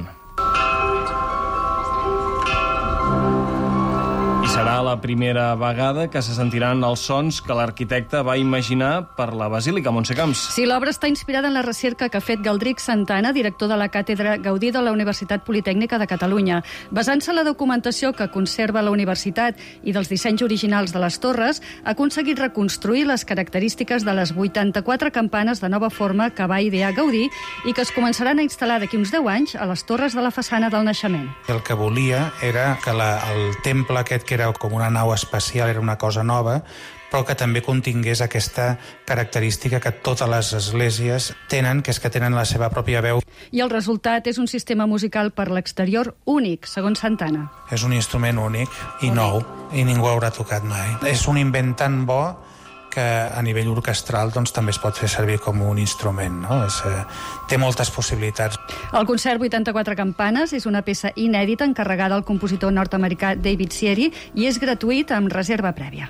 Serà la primera vegada que se sentiran els sons que l'arquitecte va imaginar per la Basílica, Montse Camps. Sí, l'obra està inspirada en la recerca que ha fet Galdric Santana, director de la Càtedra Gaudí de la Universitat Politècnica de Catalunya. Basant-se en la documentació que conserva la universitat i dels dissenys originals de les torres, ha aconseguit reconstruir les característiques de les vuitanta-quatre campanes de nova forma que va idear Gaudí i que es començaran a instal·lar d'aquí uns deu anys a les torres de la façana del naixement. El que volia era que la, el temple aquest, que era com una nau espacial, era una cosa nova, però que també contingués aquesta característica que totes les esglésies tenen, que és que tenen la seva pròpia veu. I el resultat és un sistema musical per l'exterior únic, segons Santana. És un instrument únic i nou, i ningú haurà tocat mai. És un invent tan bo que a nivell orquestral doncs, també es pot fer servir com un instrument. No? És, eh, té moltes possibilitats. El concert vuitanta-quatre campanes és una peça inèdita encarregada al compositor nord-americà David Sieri i és gratuït amb reserva prèvia.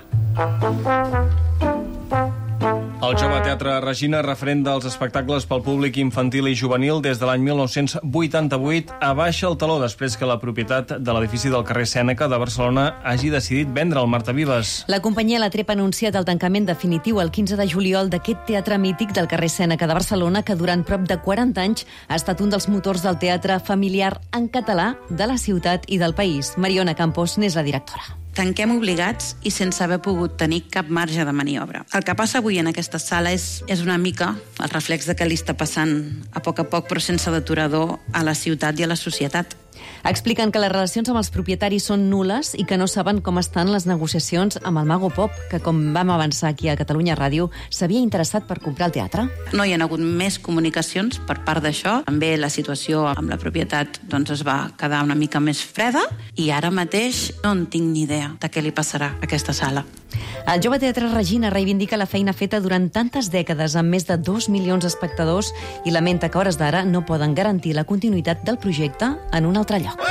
El Jove Teatre Regina, referent dels espectacles pel públic infantil i juvenil des de l'any mil nou-cents vuitanta-vuit, abaixa el taló després que la propietat de l'edifici del carrer Sèneca de Barcelona hagi decidit vendre el Marta Vives. La companyia La Trepa ha anunciat el tancament definitiu el quinze de juliol d'aquest teatre mític del carrer Sèneca de Barcelona que durant prop de quaranta anys ha estat un dels motors del teatre familiar en català de la ciutat i del país. Mariona Campos n'és la directora. Tanquem obligats i sense haver pogut tenir cap marge de maniobra. El que passa avui en aquesta sala és, és una mica el reflex de què li està passant a poc a poc, però sense deturador, a la ciutat i a la societat. Expliquen que les relacions amb els propietaris són nules i que no saben com estan les negociacions amb el Mago Pop, que, com vam avançar aquí a Catalunya Ràdio, s'havia interessat per comprar el teatre. No hi ha hagut més comunicacions per part d'això. També la situació amb la propietat doncs, es va quedar una mica més freda i ara mateix no en tinc ni idea de què li passarà a aquesta sala. El Jove Teatre Regina reivindica la feina feta durant tantes dècades amb més de dos milions d'espectadors i lamenta que a hores d'ara no poden garantir la continuïtat del projecte en un altre lloc.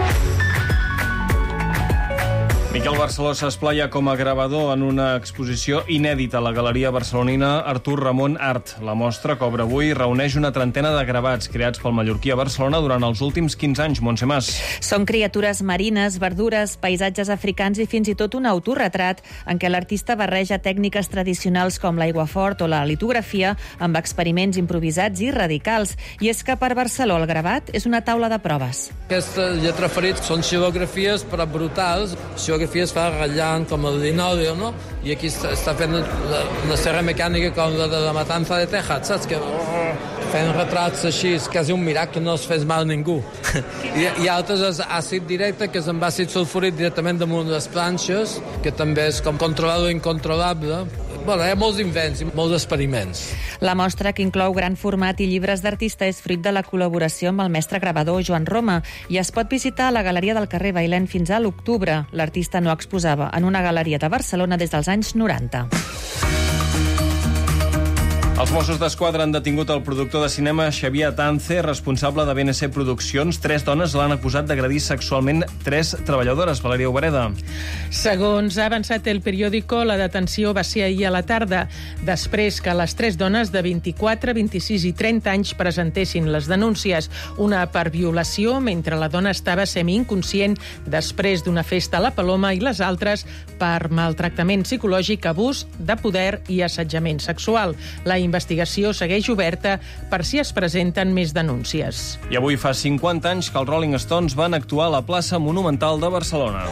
Miquel Barceló s'esplaia com a gravador en una exposició inèdita a la Galeria Barcelonina Artur Ramon Art. La mostra, que obre avui, reuneix una trentena de gravats creats pel mallorquí a Barcelona durant els últims quinze anys. Montse Mas. Són criatures marines, verdures, paisatges africans i fins i tot un autorretrat en què l'artista barreja tècniques tradicionals com l'aiguafort o la litografia amb experiments improvisats i radicals. I és que per Barceló el gravat és una taula de proves. Aquesta lletra ferit són xilografies però brutals, xilografies fa ratllant com el linòleo, no? I aquí està, està fent la, una serra mecànica com la de la matança de Texas, saps? Que oh, fent retrats així, és quasi un miracle que no es fes mal a ningú. I, I altres és àcid directe, que és amb àcid sulfúric directament damunt les planxes, que també és com controlar lo incontrolable. Bueno, hi ha molts invents i molts experiments. La mostra, que inclou gran format i llibres d'artista, és fruit de la col·laboració amb el mestre gravador Joan Roma i es pot visitar a la Galeria del carrer Bailèn fins a l'octubre. L'artista no exposava en una galeria de Barcelona des dels anys noranta. Els Mossos d'Esquadra han detingut el productor de cinema Xavier Atance, responsable de B N C Produccions. Tres dones l'han acusat d'agredir sexualment tres treballadores. Valeria Obreda. Segons ha avançat el periòdico, la detenció va ser ahir a la tarda, després que les tres dones de vint-i-quatre, vint-i-sis i trenta anys presentessin les denúncies. Una per violació, mentre la dona estava semi-inconscient després d'una festa a la Paloma, i les altres per maltractament psicològic, abús de poder i assetjament sexual. La investigació segueix oberta per si es presenten més denúncies. I avui fa cinquanta anys que els Rolling Stones van actuar a la plaça Monumental de Barcelona.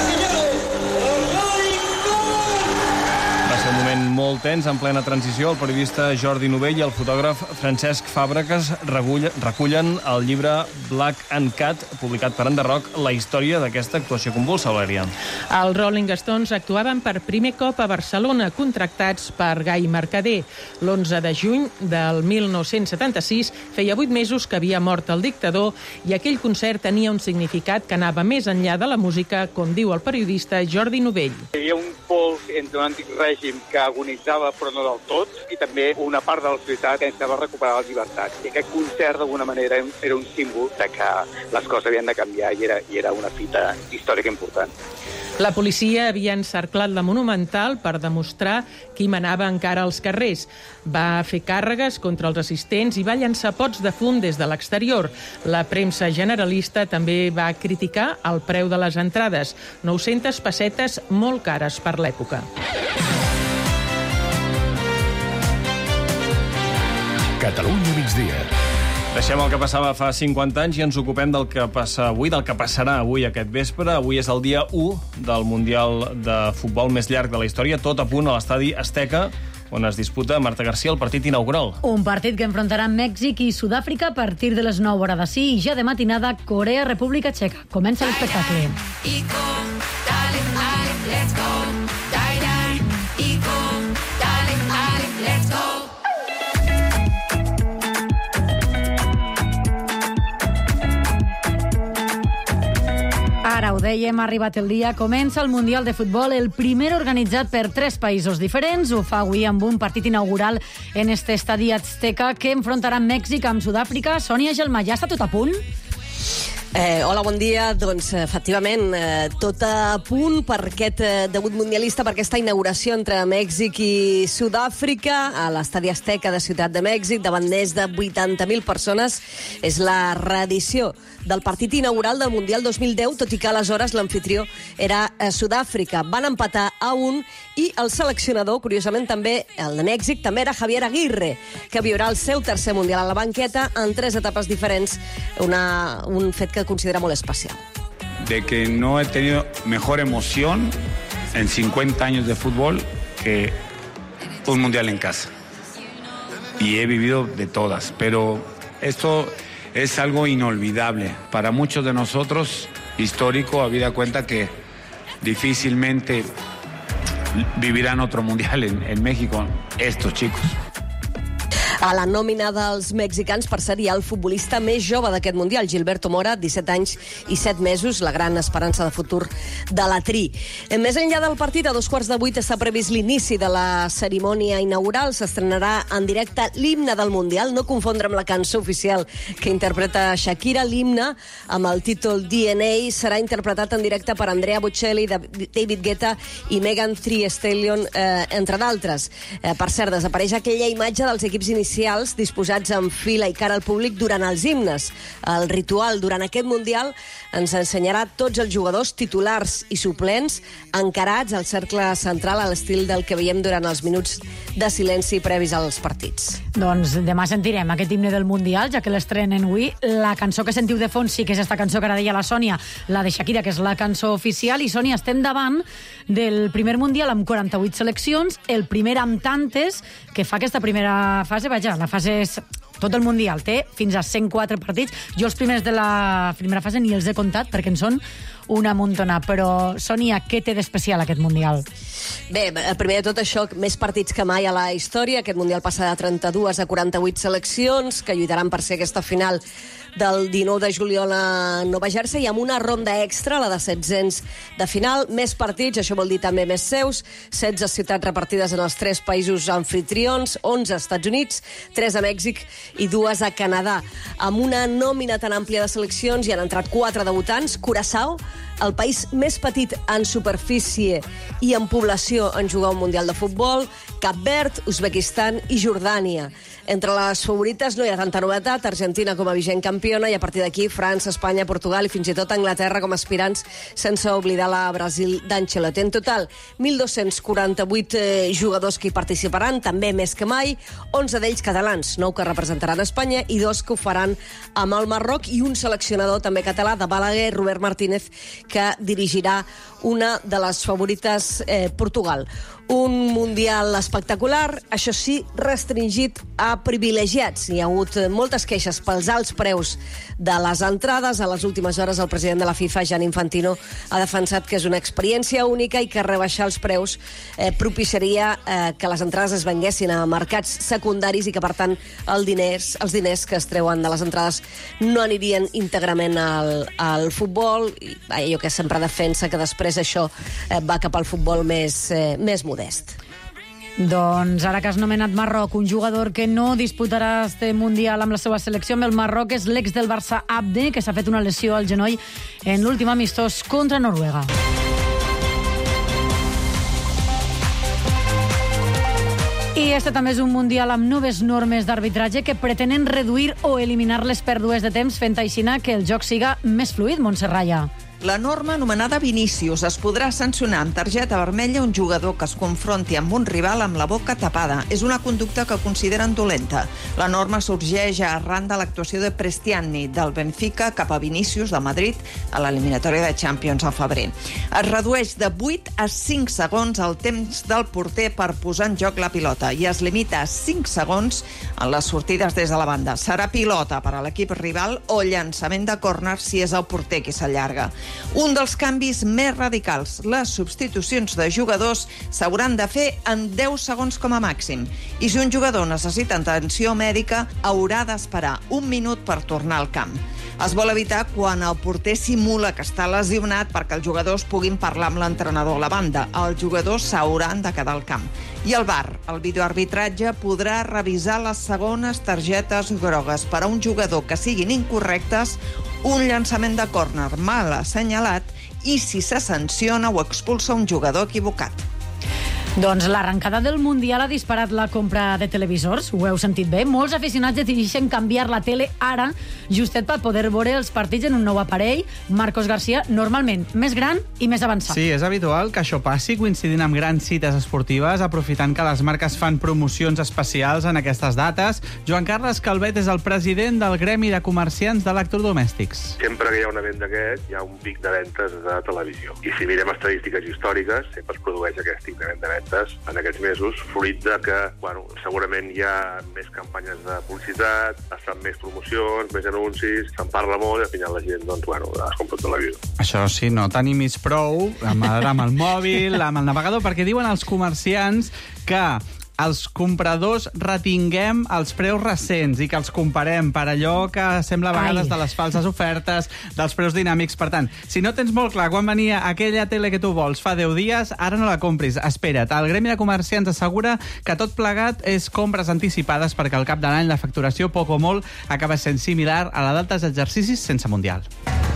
Va ser un moment molt tens, en plena transició. El periodista Jordi Novell i el fotògraf Francesc Fàbregas recullen el llibre Black and Cat, publicat per Enderroc, la història d'aquesta actuació convulsa, Valèria. Els Rolling Stones actuaven per primer cop a Barcelona, contractats per Gai Mercader. l'onze de juny del mil nou-cents setanta-sis feia vuit mesos que havia mort el dictador i aquell concert tenia un significat que anava més enllà de la música, com diu el periodista Jordi Novell. Hi havia un pols entre un antic règim que agonitzava però no del tot, i també una part de la societat que necessitava recuperar la llibertat. I aquest concert, d'alguna manera, era un símbol de que les coses havien de canviar i era, i era una fita històrica important. La policia havia encerclat la Monumental per demostrar qui manava encara als carrers. Va fer càrregues contra els assistents i va llançar pots de fum des de l'exterior. La premsa generalista també va criticar el preu de les entrades, nou-centes pessetes molt cares per l'època. Catalunya migdia. Deixem el que passava fa cinquanta anys i ens ocupem del que passa avui, del que passarà avui aquest vespre. Avui és el dia u del Mundial de Futbol més llarg de la història, tot a punt a l'estadi Azteca, on es disputa, Marta Garcia, el partit inaugural. Un partit que enfrontarà Mèxic i Sud-àfrica a partir de les nou hora d'ací i ja de matinada Corea-República Txeca. Comença l'espectacle. Ara ho dèiem, ha arribat el dia, comença el Mundial de Futbol, el primer organitzat per tres països diferents. Ho fa avui amb un partit inaugural en este estadi Azteca que enfrontarà Mèxic amb Sud-àfrica. Sònia Gelmà, ja està tot a punt? Eh, hola, bon dia. Doncs, efectivament, eh, tot a punt per aquest eh, debut mundialista, per aquesta inauguració entre Mèxic i Sud-àfrica a l'estadi Azteca de Ciutat de Mèxic, davant més de vuitanta mil persones. És la reedició del partit inaugural del Mundial dos mil deu, tot i que aleshores l'amfitrió era eh, Sud-àfrica. Van empatar a un i el seleccionador, curiosament també, el de Mèxic, també era Javier Aguirre, que viurà el seu tercer Mundial a la banqueta en tres etapes diferents, una, un fet que considera molt especial. De que no he tenido mejor emoción en cincuenta años de fútbol que un mundial en casa. Y he vivido de todas, pero esto es algo inolvidable. Para muchos de nosotros, histórico, habida cuenta que difícilmente vivirán otro mundial en, en México, estos chicos. A la nòmina dels mexicans, per ser, hi ha el futbolista més jove d'aquest Mundial, Gilberto Mora, disset anys i set mesos, la gran esperança de futur de la Tri. Més enllà del partit, a dos quarts de vuit està previst l'inici de la cerimònia inaugural. S'estrenarà en directe l'himne del Mundial, no confondre amb la cançó oficial que interpreta Shakira. L'himne, amb el títol D N A, serà interpretat en directe per Andrea Bocelli, David Guetta i Megan Thee Stallion, eh, entre d'altres. Eh, per cert, desapareix aquella imatge dels equips inicials disposats en fila i cara al públic durant els himnes. El ritual durant aquest Mundial ens ensenyarà tots els jugadors titulars i suplents encarats al cercle central a l'estil del que veiem durant els minuts de silenci previs als partits. Doncs demà sentirem aquest himne del Mundial, ja que l'estrenen avui. La cançó que sentiu de fons sí que és esta cançó que ara deia la Sònia, la de Shakira, que és la cançó oficial. I, Sònia, estem davant del primer Mundial amb quaranta-vuit seleccions, el primer amb tantes que fa aquesta primera fase. Vaja, la fase és... Tot el Mundial té fins a cent quatre partits. Jo els primers de la primera fase ni els he comptat perquè en són una muntona. Però, Sònia, què té d'especial aquest Mundial? Bé, primer de tot això, més partits que mai a la història. Aquest Mundial passa de trenta-dues a quaranta-vuit seleccions, que lluitaran per ser aquesta final del dinou de juliol a Nova Jersey, amb una ronda extra, la de setzents de final, més partits, això vol dir també més seus, setze ciutats repartides en els tres països anfitrions, onze a Estats Units, tres a Mèxic i dues a Canadà. Amb una nòmina tan àmplia de seleccions hi han entrat quatre debutants. Curaçao, el país més petit en superfície i en població en jugar un Mundial de futbol, Cap Verd, Uzbekistan i Jordània. Entre les favorites no hi ha tanta novetat, Argentina com a vigent campiona, i a partir d'aquí França, Espanya, Portugal i fins i tot Anglaterra com a aspirants, sense oblidar la Brasil d'Ancelotti. En total, mil dos-cents quaranta-vuit eh, jugadors que hi participaran, també més que mai, onze d'ells catalans, nou que representaran Espanya i dos que ho faran amb el Marroc, i un seleccionador també català de Balaguer, Robert Martínez, que dirigirà una de les favorites, eh, Portugal. Un Mundial espectacular, això sí, restringit a privilegiats. Hi ha hagut moltes queixes pels alts preus de les entrades. A les últimes hores el president de la FIFA, Gianni Infantino, ha defensat que és una experiència única i que rebaixar els preus eh, propiciaria eh, que les entrades es venguessin a mercats secundaris i que, per tant, el diners, els diners que es treuen de les entrades no anirien íntegrament al, al futbol. I allò que sempre defensa, que després això eh, va cap al futbol més, eh, més modest. Doncs ara que has nomenat Marroc, un jugador que no disputarà este Mundial amb la seva selecció amb el Marroc és l'ex del Barça Abde, que s'ha fet una lesió al genoll en l'últim amistós contra Noruega. I este també és un Mundial amb noves normes d'arbitratge que pretenen reduir o eliminar les pèrdues de temps, fent així que el joc siga més fluid, Montserrat. La norma anomenada Vinícius es podrà sancionar amb targeta vermella un jugador que es confronti amb un rival amb la boca tapada. És una conducta que consideren dolenta. La norma sorgeix arran de l'actuació de Prestiani del Benfica cap a Vinícius de Madrid a l'eliminatòria de Champions a febrer. Es redueix de vuit a cinc segons el temps del porter per posar en joc la pilota i es limita a cinc segons en les sortides des de la banda. Serà pilota per a l'equip rival o llançament de córner si és el porter qui s'allarga. Un dels canvis més radicals, les substitucions de jugadors s'hauran de fer en deu segons com a màxim. I si un jugador necessita atenció mèdica, haurà d'esperar un minut per tornar al camp. Es vol evitar quan el porter simula que està lesionat perquè els jugadors puguin parlar amb l'entrenador a la banda. Els jugadors s'hauran de quedar al camp. I el V A R, el videoarbitratge, podrà revisar les segones targetes grogues per a un jugador que siguin incorrectes, un llançament de córner mal assenyalat i si se sanciona o expulsa un jugador equivocat. Doncs l'arrencada del Mundial ha disparat la compra de televisors, ho heu sentit bé. Molts aficionats decideixen canviar la tele ara, justet per poder veure els partits en un nou aparell. Marcos García, normalment més gran i més avançat. Sí, és habitual que això passi coincidint amb grans cites esportives, aprofitant que les marques fan promocions especials en aquestes dates. Joan Carles Calvet és el president del Gremi de Comerciants d'Electrodomèstics. Sempre que hi ha un event d'aquest, hi ha un pic de ventes de televisió. I si mirem estadístiques històriques, sempre es produeix aquest pic de ventes en aquests mesos, fruit de que, bueno, segurament hi ha més campanyes de publicitat, es fan més promocions, més anuncis, se'n parla molt i al final la gent, doncs, bueno, es compra tot la vida. Això sí, no tenim més prou amb, amb el mòbil, amb el navegador, perquè diuen els comerciants que els compradors retinguem els preus recents i que els comparem per allò que sembla a vegades Ai. de les falses ofertes, dels preus dinàmics. Per tant, si no tens molt clar quan venia aquella tele que tu vols fa deu dies, ara no la compris, espera't. El Gremi de Comerciants assegura que tot plegat és compres anticipades perquè al cap de l'any la facturació, poc o molt, acaba sent similar a la d'altres exercicis sense Mundial.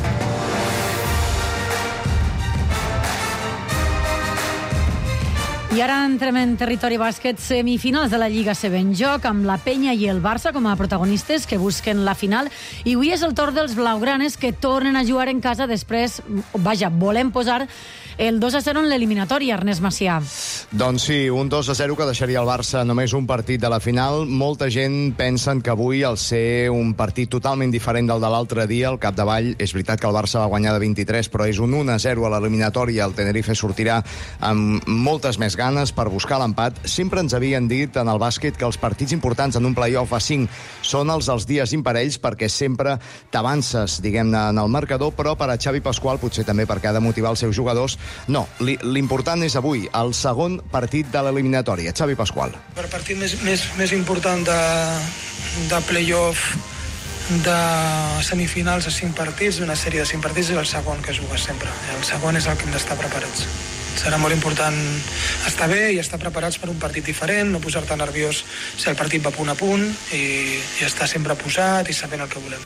I ara entrem en territori bàsquet, semifinals de la Lliga C B en joc, amb la Penya i el Barça com a protagonistes que busquen la final. I avui és el torn dels blaugranes que tornen a jugar en casa després, vaja, volem posar el dos a zero en l'eliminatòria, Ernest Macià. Doncs sí, un dos a zero que deixaria el Barça només un partit de la final. Molta gent pensen que avui, al ser un partit totalment diferent del de l'altre dia, al capdavall, és veritat que el Barça va guanyar de vint-i-tres, però és un un a zero a l'eliminatòria. El Tenerife sortirà amb moltes més ganes per buscar l'empat. Sempre ens havien dit en el bàsquet que els partits importants en un play-off a cinc són els dels dies imparells, perquè sempre t'avances, diguem-ne, en el marcador, però per a Xavi Pasqual, potser també perquè ha de motivar els seus jugadors, no, l'important és avui, el segon partit de l'eliminatòria. Xavi Pasqual. Per partit més, més, més important de, de play-off de semifinals a cinc partits, d'una sèrie de cinc partits, és el segon que jugues sempre. El segon és el que hem d'estar preparats. Serà molt important estar bé i estar preparats per un partit diferent, no posar-te nerviós si el partit va punt a punt i, i estar sempre posat i sabent el que volem.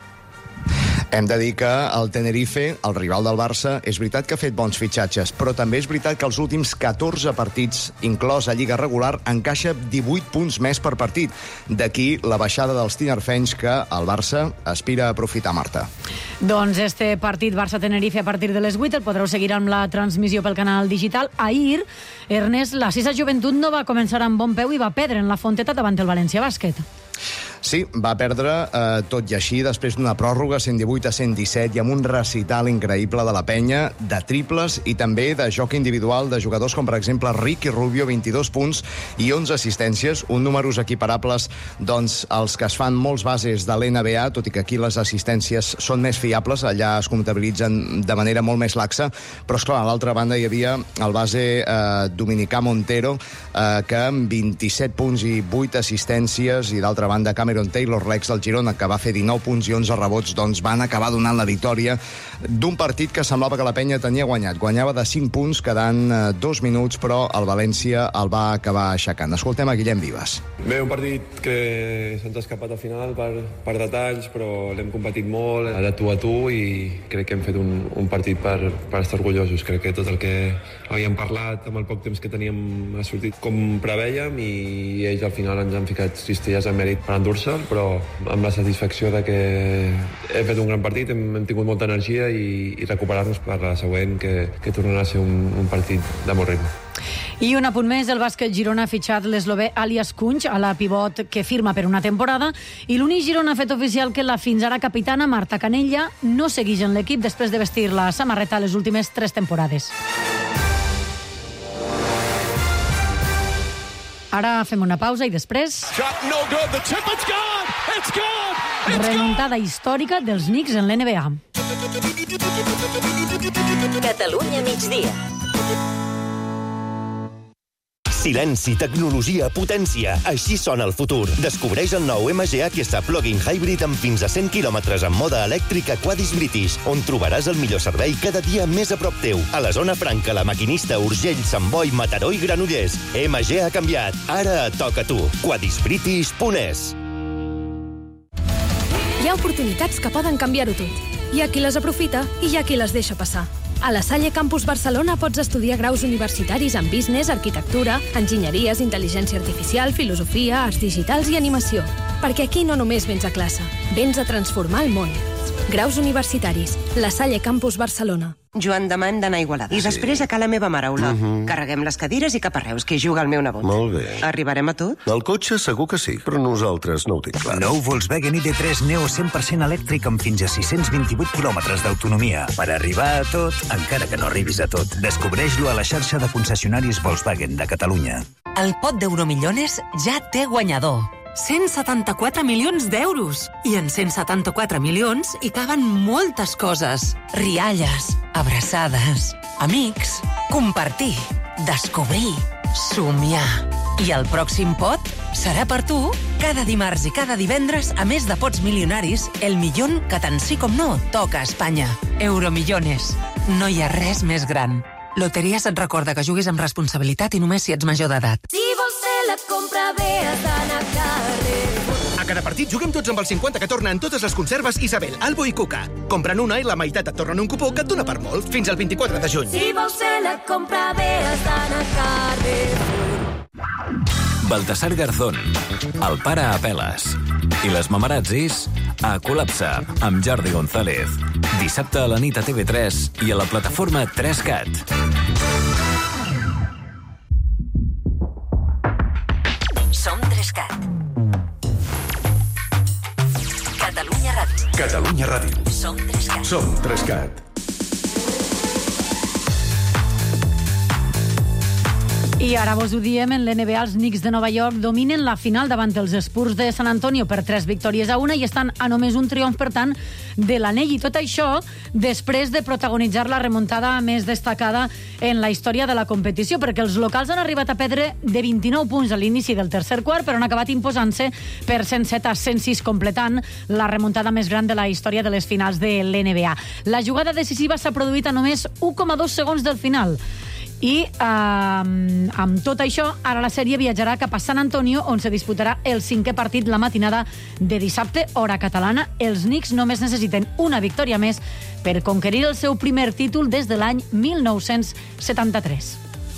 Hem de dir que el Tenerife, el rival del Barça, és veritat que ha fet bons fitxatges, però també és veritat que els últims catorze partits, inclòs a Lliga regular, encaixa divuit punts més per partit. D'aquí la baixada dels tinerfenys que el Barça aspira a aprofitar, Marta. Doncs este partit Barça-Tenerife a partir de les vuit el podreu seguir amb la transmissió pel canal digital. Ahir, Ernest, la Sisa Joventut no va començar amb bon peu i va perdre en la Fonteta davant el València Bàsquet. Sí, va perdre, eh, tot i així, després d'una pròrroga cent divuit a cent disset i amb un recital increïble de la penya, de triples i també de joc individual de jugadors com, per exemple, Ricky Rubio, vint-i-dos punts i onze assistències, un números equiparables doncs, als que es fan molts bases de l'N B A, tot i que aquí les assistències són més fiables, allà es comptabilitzen de manera molt més laxa, però, esclar, a l'altra banda hi havia el base eh, dominicà Montero, eh, que amb vint-i-set punts i vuit assistències, i d'altra banda Cameron Taylor, l'ex del Girona, que va fer dinou punts i onze rebots, doncs van acabar donant la victòria d'un partit que semblava que la penya tenia guanyat. Guanyava de cinc punts, quedant eh, dos minuts, però el València el va acabar aixecant. Escoltem a Guillem Vives. Bé, un partit que se'ns ha escapat al final per, per detalls, però l'hem competit molt, de tu a tu, i crec que hem fet un, un partit per, per estar orgullosos. Crec que tot el que havíem parlat amb el poc temps que teníem ha sortit com prevèiem, i ells al final ens han ficat cistelles en mèrit per endur-se'l, però amb la satisfacció de que hem fet un gran partit, hem, hem tingut molta energia i, i recuperar-nos per la següent, que, que tornarà a ser un, un partit de molt ritme. I un apunt més, el bàsquet Girona ha fitxat l'eslovè Alias Kunc a la pivot que firma per una temporada, i l'Uni Girona ha fet oficial que la fins ara capitana Marta Canella no segueix en l'equip després de vestir la samarreta les últimes tres temporades. Ara fem una pausa i després... remuntada històrica dels Knicks en l'N B A. Catalunya migdia. Silenci, tecnologia, potència. Així sona el futur. Descobreix el nou M G H S Plug-in Hybrid amb fins a cent quilòmetres en mode elèctric a Quadis British, on trobaràs el millor servei cada dia més a prop teu. A la zona franca, La Maquinista, Urgell, Sant Boi, Mataró i Granollers. M G ha canviat. Ara et toca a tu. quadis british punt es. Hi ha oportunitats que poden canviar-ho tot. Hi ha qui les aprofita i hi ha qui les deixa passar. A la Salle Campus Barcelona pots estudiar graus universitaris en business, arquitectura, enginyeries, intel·ligència artificial, filosofia, arts digitals i animació. Perquè aquí no només vens a classe, vens a transformar el món. Graus universitaris. La Salle Campus Barcelona. Joan, demà hem d'anar a Igualada. I Sí. després a Cala meva mare, Olot. Mhm. Carreguem les cadires i cap a Reus, que hi juga el meu nebot. Molt bé. Arribarem a tot? El cotxe segur que sí, però nosaltres no ho tinc clar. Nou Volkswagen I D tres Neo cent per cent elèctric amb fins a sis-cents vint-i-vuit quilòmetres d'autonomia. Per arribar a tot, encara que no arribis a tot. Descobreix-lo a la xarxa de concessionaris Volkswagen de Catalunya. El pot d'Euromillones ja té guanyador. cent setanta-quatre milions d'euros. I en cent setanta-quatre milions hi caben moltes coses. Rialles, abraçades, amics, compartir, descobrir, somiar. I el pròxim pot serà per tu. Cada dimarts i cada divendres, a més de pots milionaris, el millón que tant sí com no toca a Espanya. Euromillones. No hi ha res més gran. Loteries et recorda que juguis amb responsabilitat i només si ets major d'edat. Si vols fer la compra bé, has d'anar a Carrefour. A cada partit juguem tots amb el cinquanta que torna en totes les conserves Isabel, Albo i Cuca. Compren una i la meitat et tornen un cupó que et dona per molt. Fins al vint-i-quatre de juny. Si vols fer la compra bé, has d'anar a Carrefour. Baltasar Garzón, el pare a peles. I les mamarazzis a Col·lapse amb Jordi González. Dissabte a la nit a T V tres i a la plataforma tres cat. Som tres cat. Catalunya Ràdio. Catalunya Ràdio. Som tres cat. Som tres cat. I ara vos ho diem, en l'N B A els Knicks de Nova York dominen la final davant els Spurs de San Antonio per tres victòries a una i estan a només un triomf, per tant, de l'anell. I tot això després de protagonitzar la remuntada més destacada en la història de la competició, perquè els locals han arribat a perdre de vint-i-nou punts a l'inici del tercer quart, però han acabat imposant-se per cent set a cent sis, completant la remuntada més gran de la història de les finals de l'N B A. La jugada decisiva s'ha produït a només u coma dos segons del final. I eh, amb tot això, ara la sèrie viatjarà cap a San Antonio, on se disputarà el cinquè partit la matinada de dissabte, hora catalana. Els Knicks només necessiten una victòria més per conquerir el seu primer títol des de l'any mil nou-cents setanta-tres.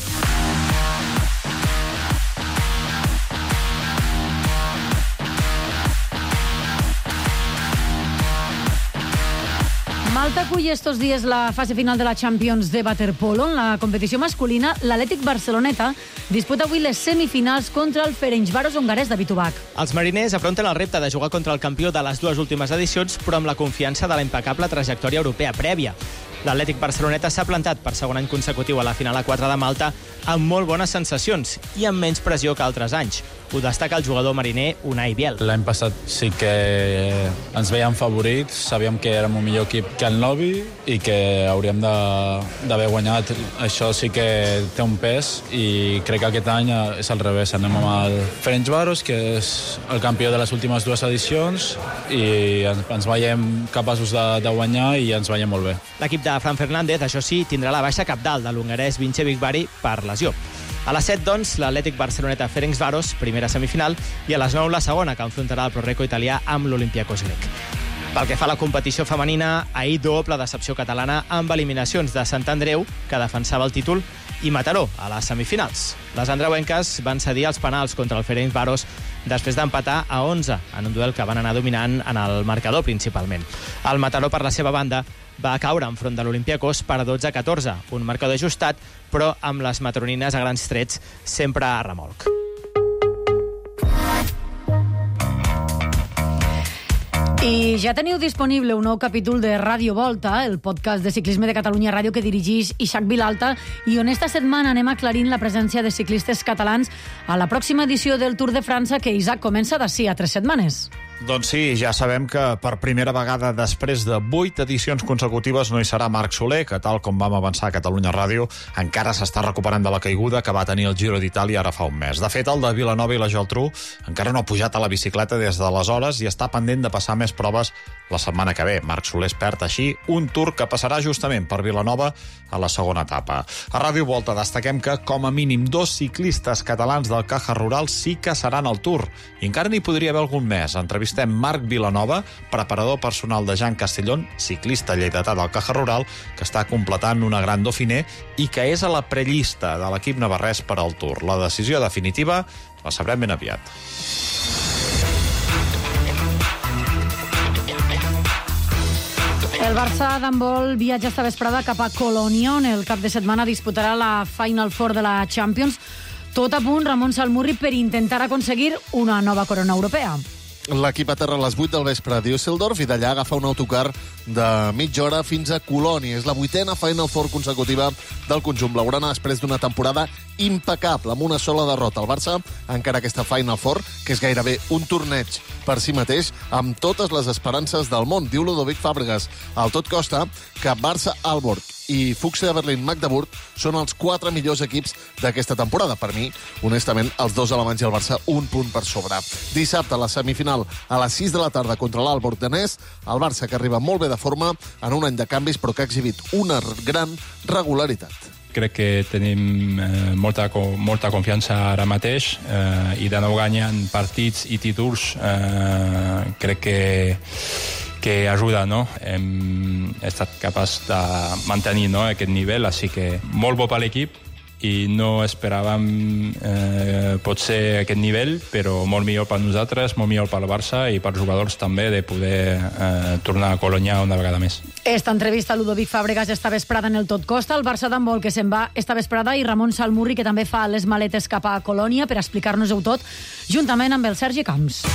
Malta acull estos dies la fase final de la Champions de waterpolo. En la competició masculina, l'Atlètic Barceloneta disputa avui les semifinals contra el Ferencváros hongarès de Vitubac. Els mariners afronten el repte de jugar contra el campió de les dues últimes edicions, però amb la confiança de la impecable trajectòria europea prèvia. L'Atlètic Barceloneta s'ha plantat per segon any consecutiu a la final a quatre de Malta amb molt bones sensacions i amb menys pressió que altres anys. Ho destaca el jugador mariner Unai Biel. L'any passat sí que ens veiem favorits, sabíem que érem un millor equip que el Novi i que hauríem d'haver guanyat. Això sí que té un pes i crec que aquest any és al revés. Anem amb el Ferencváros, que és el campió de les últimes dues edicions, i ens, ens veiem capaços de, de guanyar i ens veiem molt bé. L'equip de Fran Fernández, això sí, tindrà la baixa cabdal de l'hongarès Vince Bigvari per lesió. A les set, doncs, l'Atlètic Barceloneta Ferencváros, primera semifinal, i a les nou la segona, que enfrontarà el Prorreco italià amb l'Olympiacos grec. Pel que fa a la competició femenina, ahir doble decepció catalana amb eliminacions de Sant Andreu, que defensava el títol, i Mataró, a les semifinals. Les andreuenques van cedir els penals contra el Ferencváros després d'empatar a onze, en un duel que van anar dominant en el marcador principalment. El Mataró, per la seva banda, va caure enfront de l'Olympiacos per dotze a catorze, un marcador ajustat, però amb les matronines a grans trets sempre a remolc. I ja teniu disponible un nou capítol de Ràdio Volta, el podcast de ciclisme de Catalunya Ràdio que dirigeix Isaac Vilalta, i on esta setmana anem aclarint la presència de ciclistes catalans a la pròxima edició del Tour de França, que, Isaac, comença d'ací a tres setmanes. Doncs sí, ja sabem que per primera vegada després de vuit edicions consecutives no hi serà Marc Soler, que tal com vam avançar a Catalunya Ràdio, encara s'està recuperant de la caiguda que va tenir el Giro d'Itàlia ara fa un mes. De fet, el de Vilanova i la Geltrú encara no ha pujat a la bicicleta des d'aleshores i està pendent de passar més proves la setmana que ve. Marc Soler es perd així un Tour que passarà justament per Vilanova a la segona etapa. A Ràdio Volta destaquem que com a mínim dos ciclistes catalans del Caja Rural sí que seran al Tour. I encara n'hi podria haver algun més. Entrevistem Marc Vilanova, preparador personal de Jan Castellón, ciclista lleidatà del Caja Rural, que està completant una gran Dauphiné i que és a la prellista de l'equip navarrès per al Tour. La decisió definitiva la sabrem ben aviat. El Barça d'handbol viatja esta vesprada cap a Colònia, on el cap de setmana disputarà la Final Four de la Champions. Tot a punt, Ramon Salmurri, per intentar aconseguir una nova corona europea. L'equip aterra a les vuit del vespre a Düsseldorf i d'allà agafa un autocar de mitja hora fins a Colònia. És la vuitena Final Four consecutiva del conjunt blaugrana després d'una temporada impecable, amb una sola derrota. El Barça encara aquesta Final Four, que és gairebé un torneig per si mateix, amb totes les esperances del món, diu Ludovic Fàbregas. Al tot costa que Barça-Aalborg i Fuchsia Berlín-Magdeburg són els quatre millors equips d'aquesta temporada. Per mi, honestament, els dos alemanys i el Barça un punt per sobre. Dissabte, la semifinal a les sis de la tarda contra l'Aalborg danès, el Barça, que arriba molt bé de forma en un any de canvis, però que ha exhibit una gran regularitat. Crec que tenim eh, molta, molta confiança ara mateix eh, i de nou guanyant partits i títols eh, crec que que ajuda, no? Hem estat capaç de mantenir, no, aquest nivell, així que molt bo per l'equip i no esperàvem eh, potser aquest nivell, però molt millor per nosaltres, molt millor per el Barça i per jugadors també de poder eh, tornar a Colònia una vegada més. Esta entrevista a Ludovic Fàbregas esta vesprada en el Tot Costa, el Barça d'handbol que se'n va esta vesprada i Ramon Salmurri que també fa les maletes cap a Colònia per explicar-nos-ho tot, juntament amb el Sergi Camps.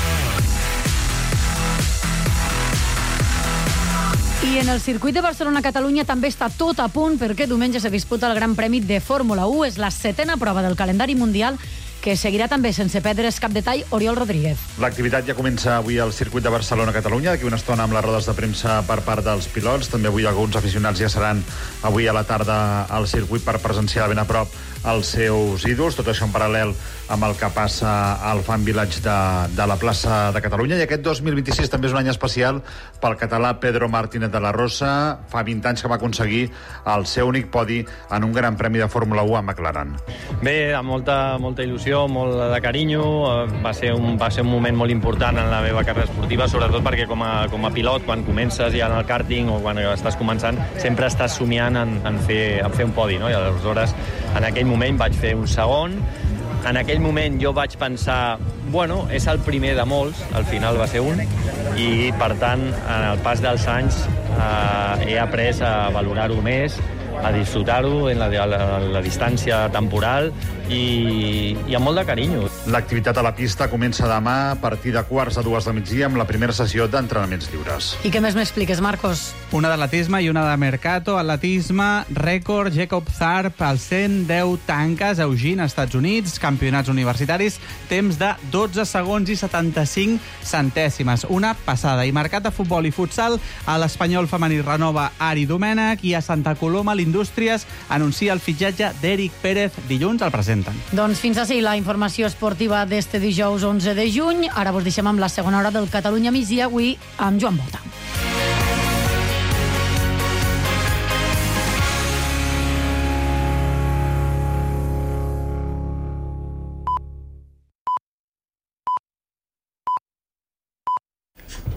I en el circuit de Barcelona-Catalunya també està tot a punt perquè diumenge se disputa el Gran Premi de Fórmula u. És la setena prova del calendari mundial que seguirà també sense perdre's cap detall Oriol Rodríguez. L'activitat ja comença avui al circuit de Barcelona-Catalunya, d'aquí una estona amb les rodes de premsa per part dels pilots. També avui alguns aficionats ja seran avui a la tarda al circuit per presenciar ben a prop els seus ídols, tot això en paral·lel amb el que passa al Fan Village de, de la plaça de Catalunya. I aquest dos mil vint-i-sis també és un any especial pel català Pedro Martínez de la Rosa. Fa vint anys que va aconseguir el seu únic podi en un Gran Premi de Fórmula u a McLaren. Bé, amb molta, molta il·lusió, molt de carinyo. Va ser, un, va ser un moment molt important en la meva carrera esportiva, sobretot perquè com a, com a pilot, quan comences ja en el karting o quan estàs començant, sempre estàs somiant en, en, fer, en fer un podi, no? I aleshores, en aquell moment vaig fer un segon. En aquell moment jo vaig pensar, bueno, és el primer de molts, al final va ser un, i per tant, en el pas dels anys eh, he après a valorar-ho més, a disfrutar-ho en la, la, la distància temporal i, i amb molt de carinyo. L'activitat a la pista comença demà a partir de quarts a dues de migdia amb la primera sessió d'entrenaments lliures. I què més m'expliques, Marcos? Una d'atletisme i una de Mercato. Atletisme, rècord, Jacob Tharp, als cent deu tanques, Eugene, Estats Units, campionats universitaris, temps de dotze segons i setanta-cinc centèsimes. Una passada. I marcat a futbol i futsal, a l'Espanyol femení renova Ari Domènech i a Santa Coloma l'Indústries anuncia el fitxatge d'Eric Pérez. Dilluns el presenten. Doncs fins així la informació esportiva d'este dijous onze de juny. Ara vos deixem amb la segona hora del Catalunya Migdia, avui amb Joan Bota.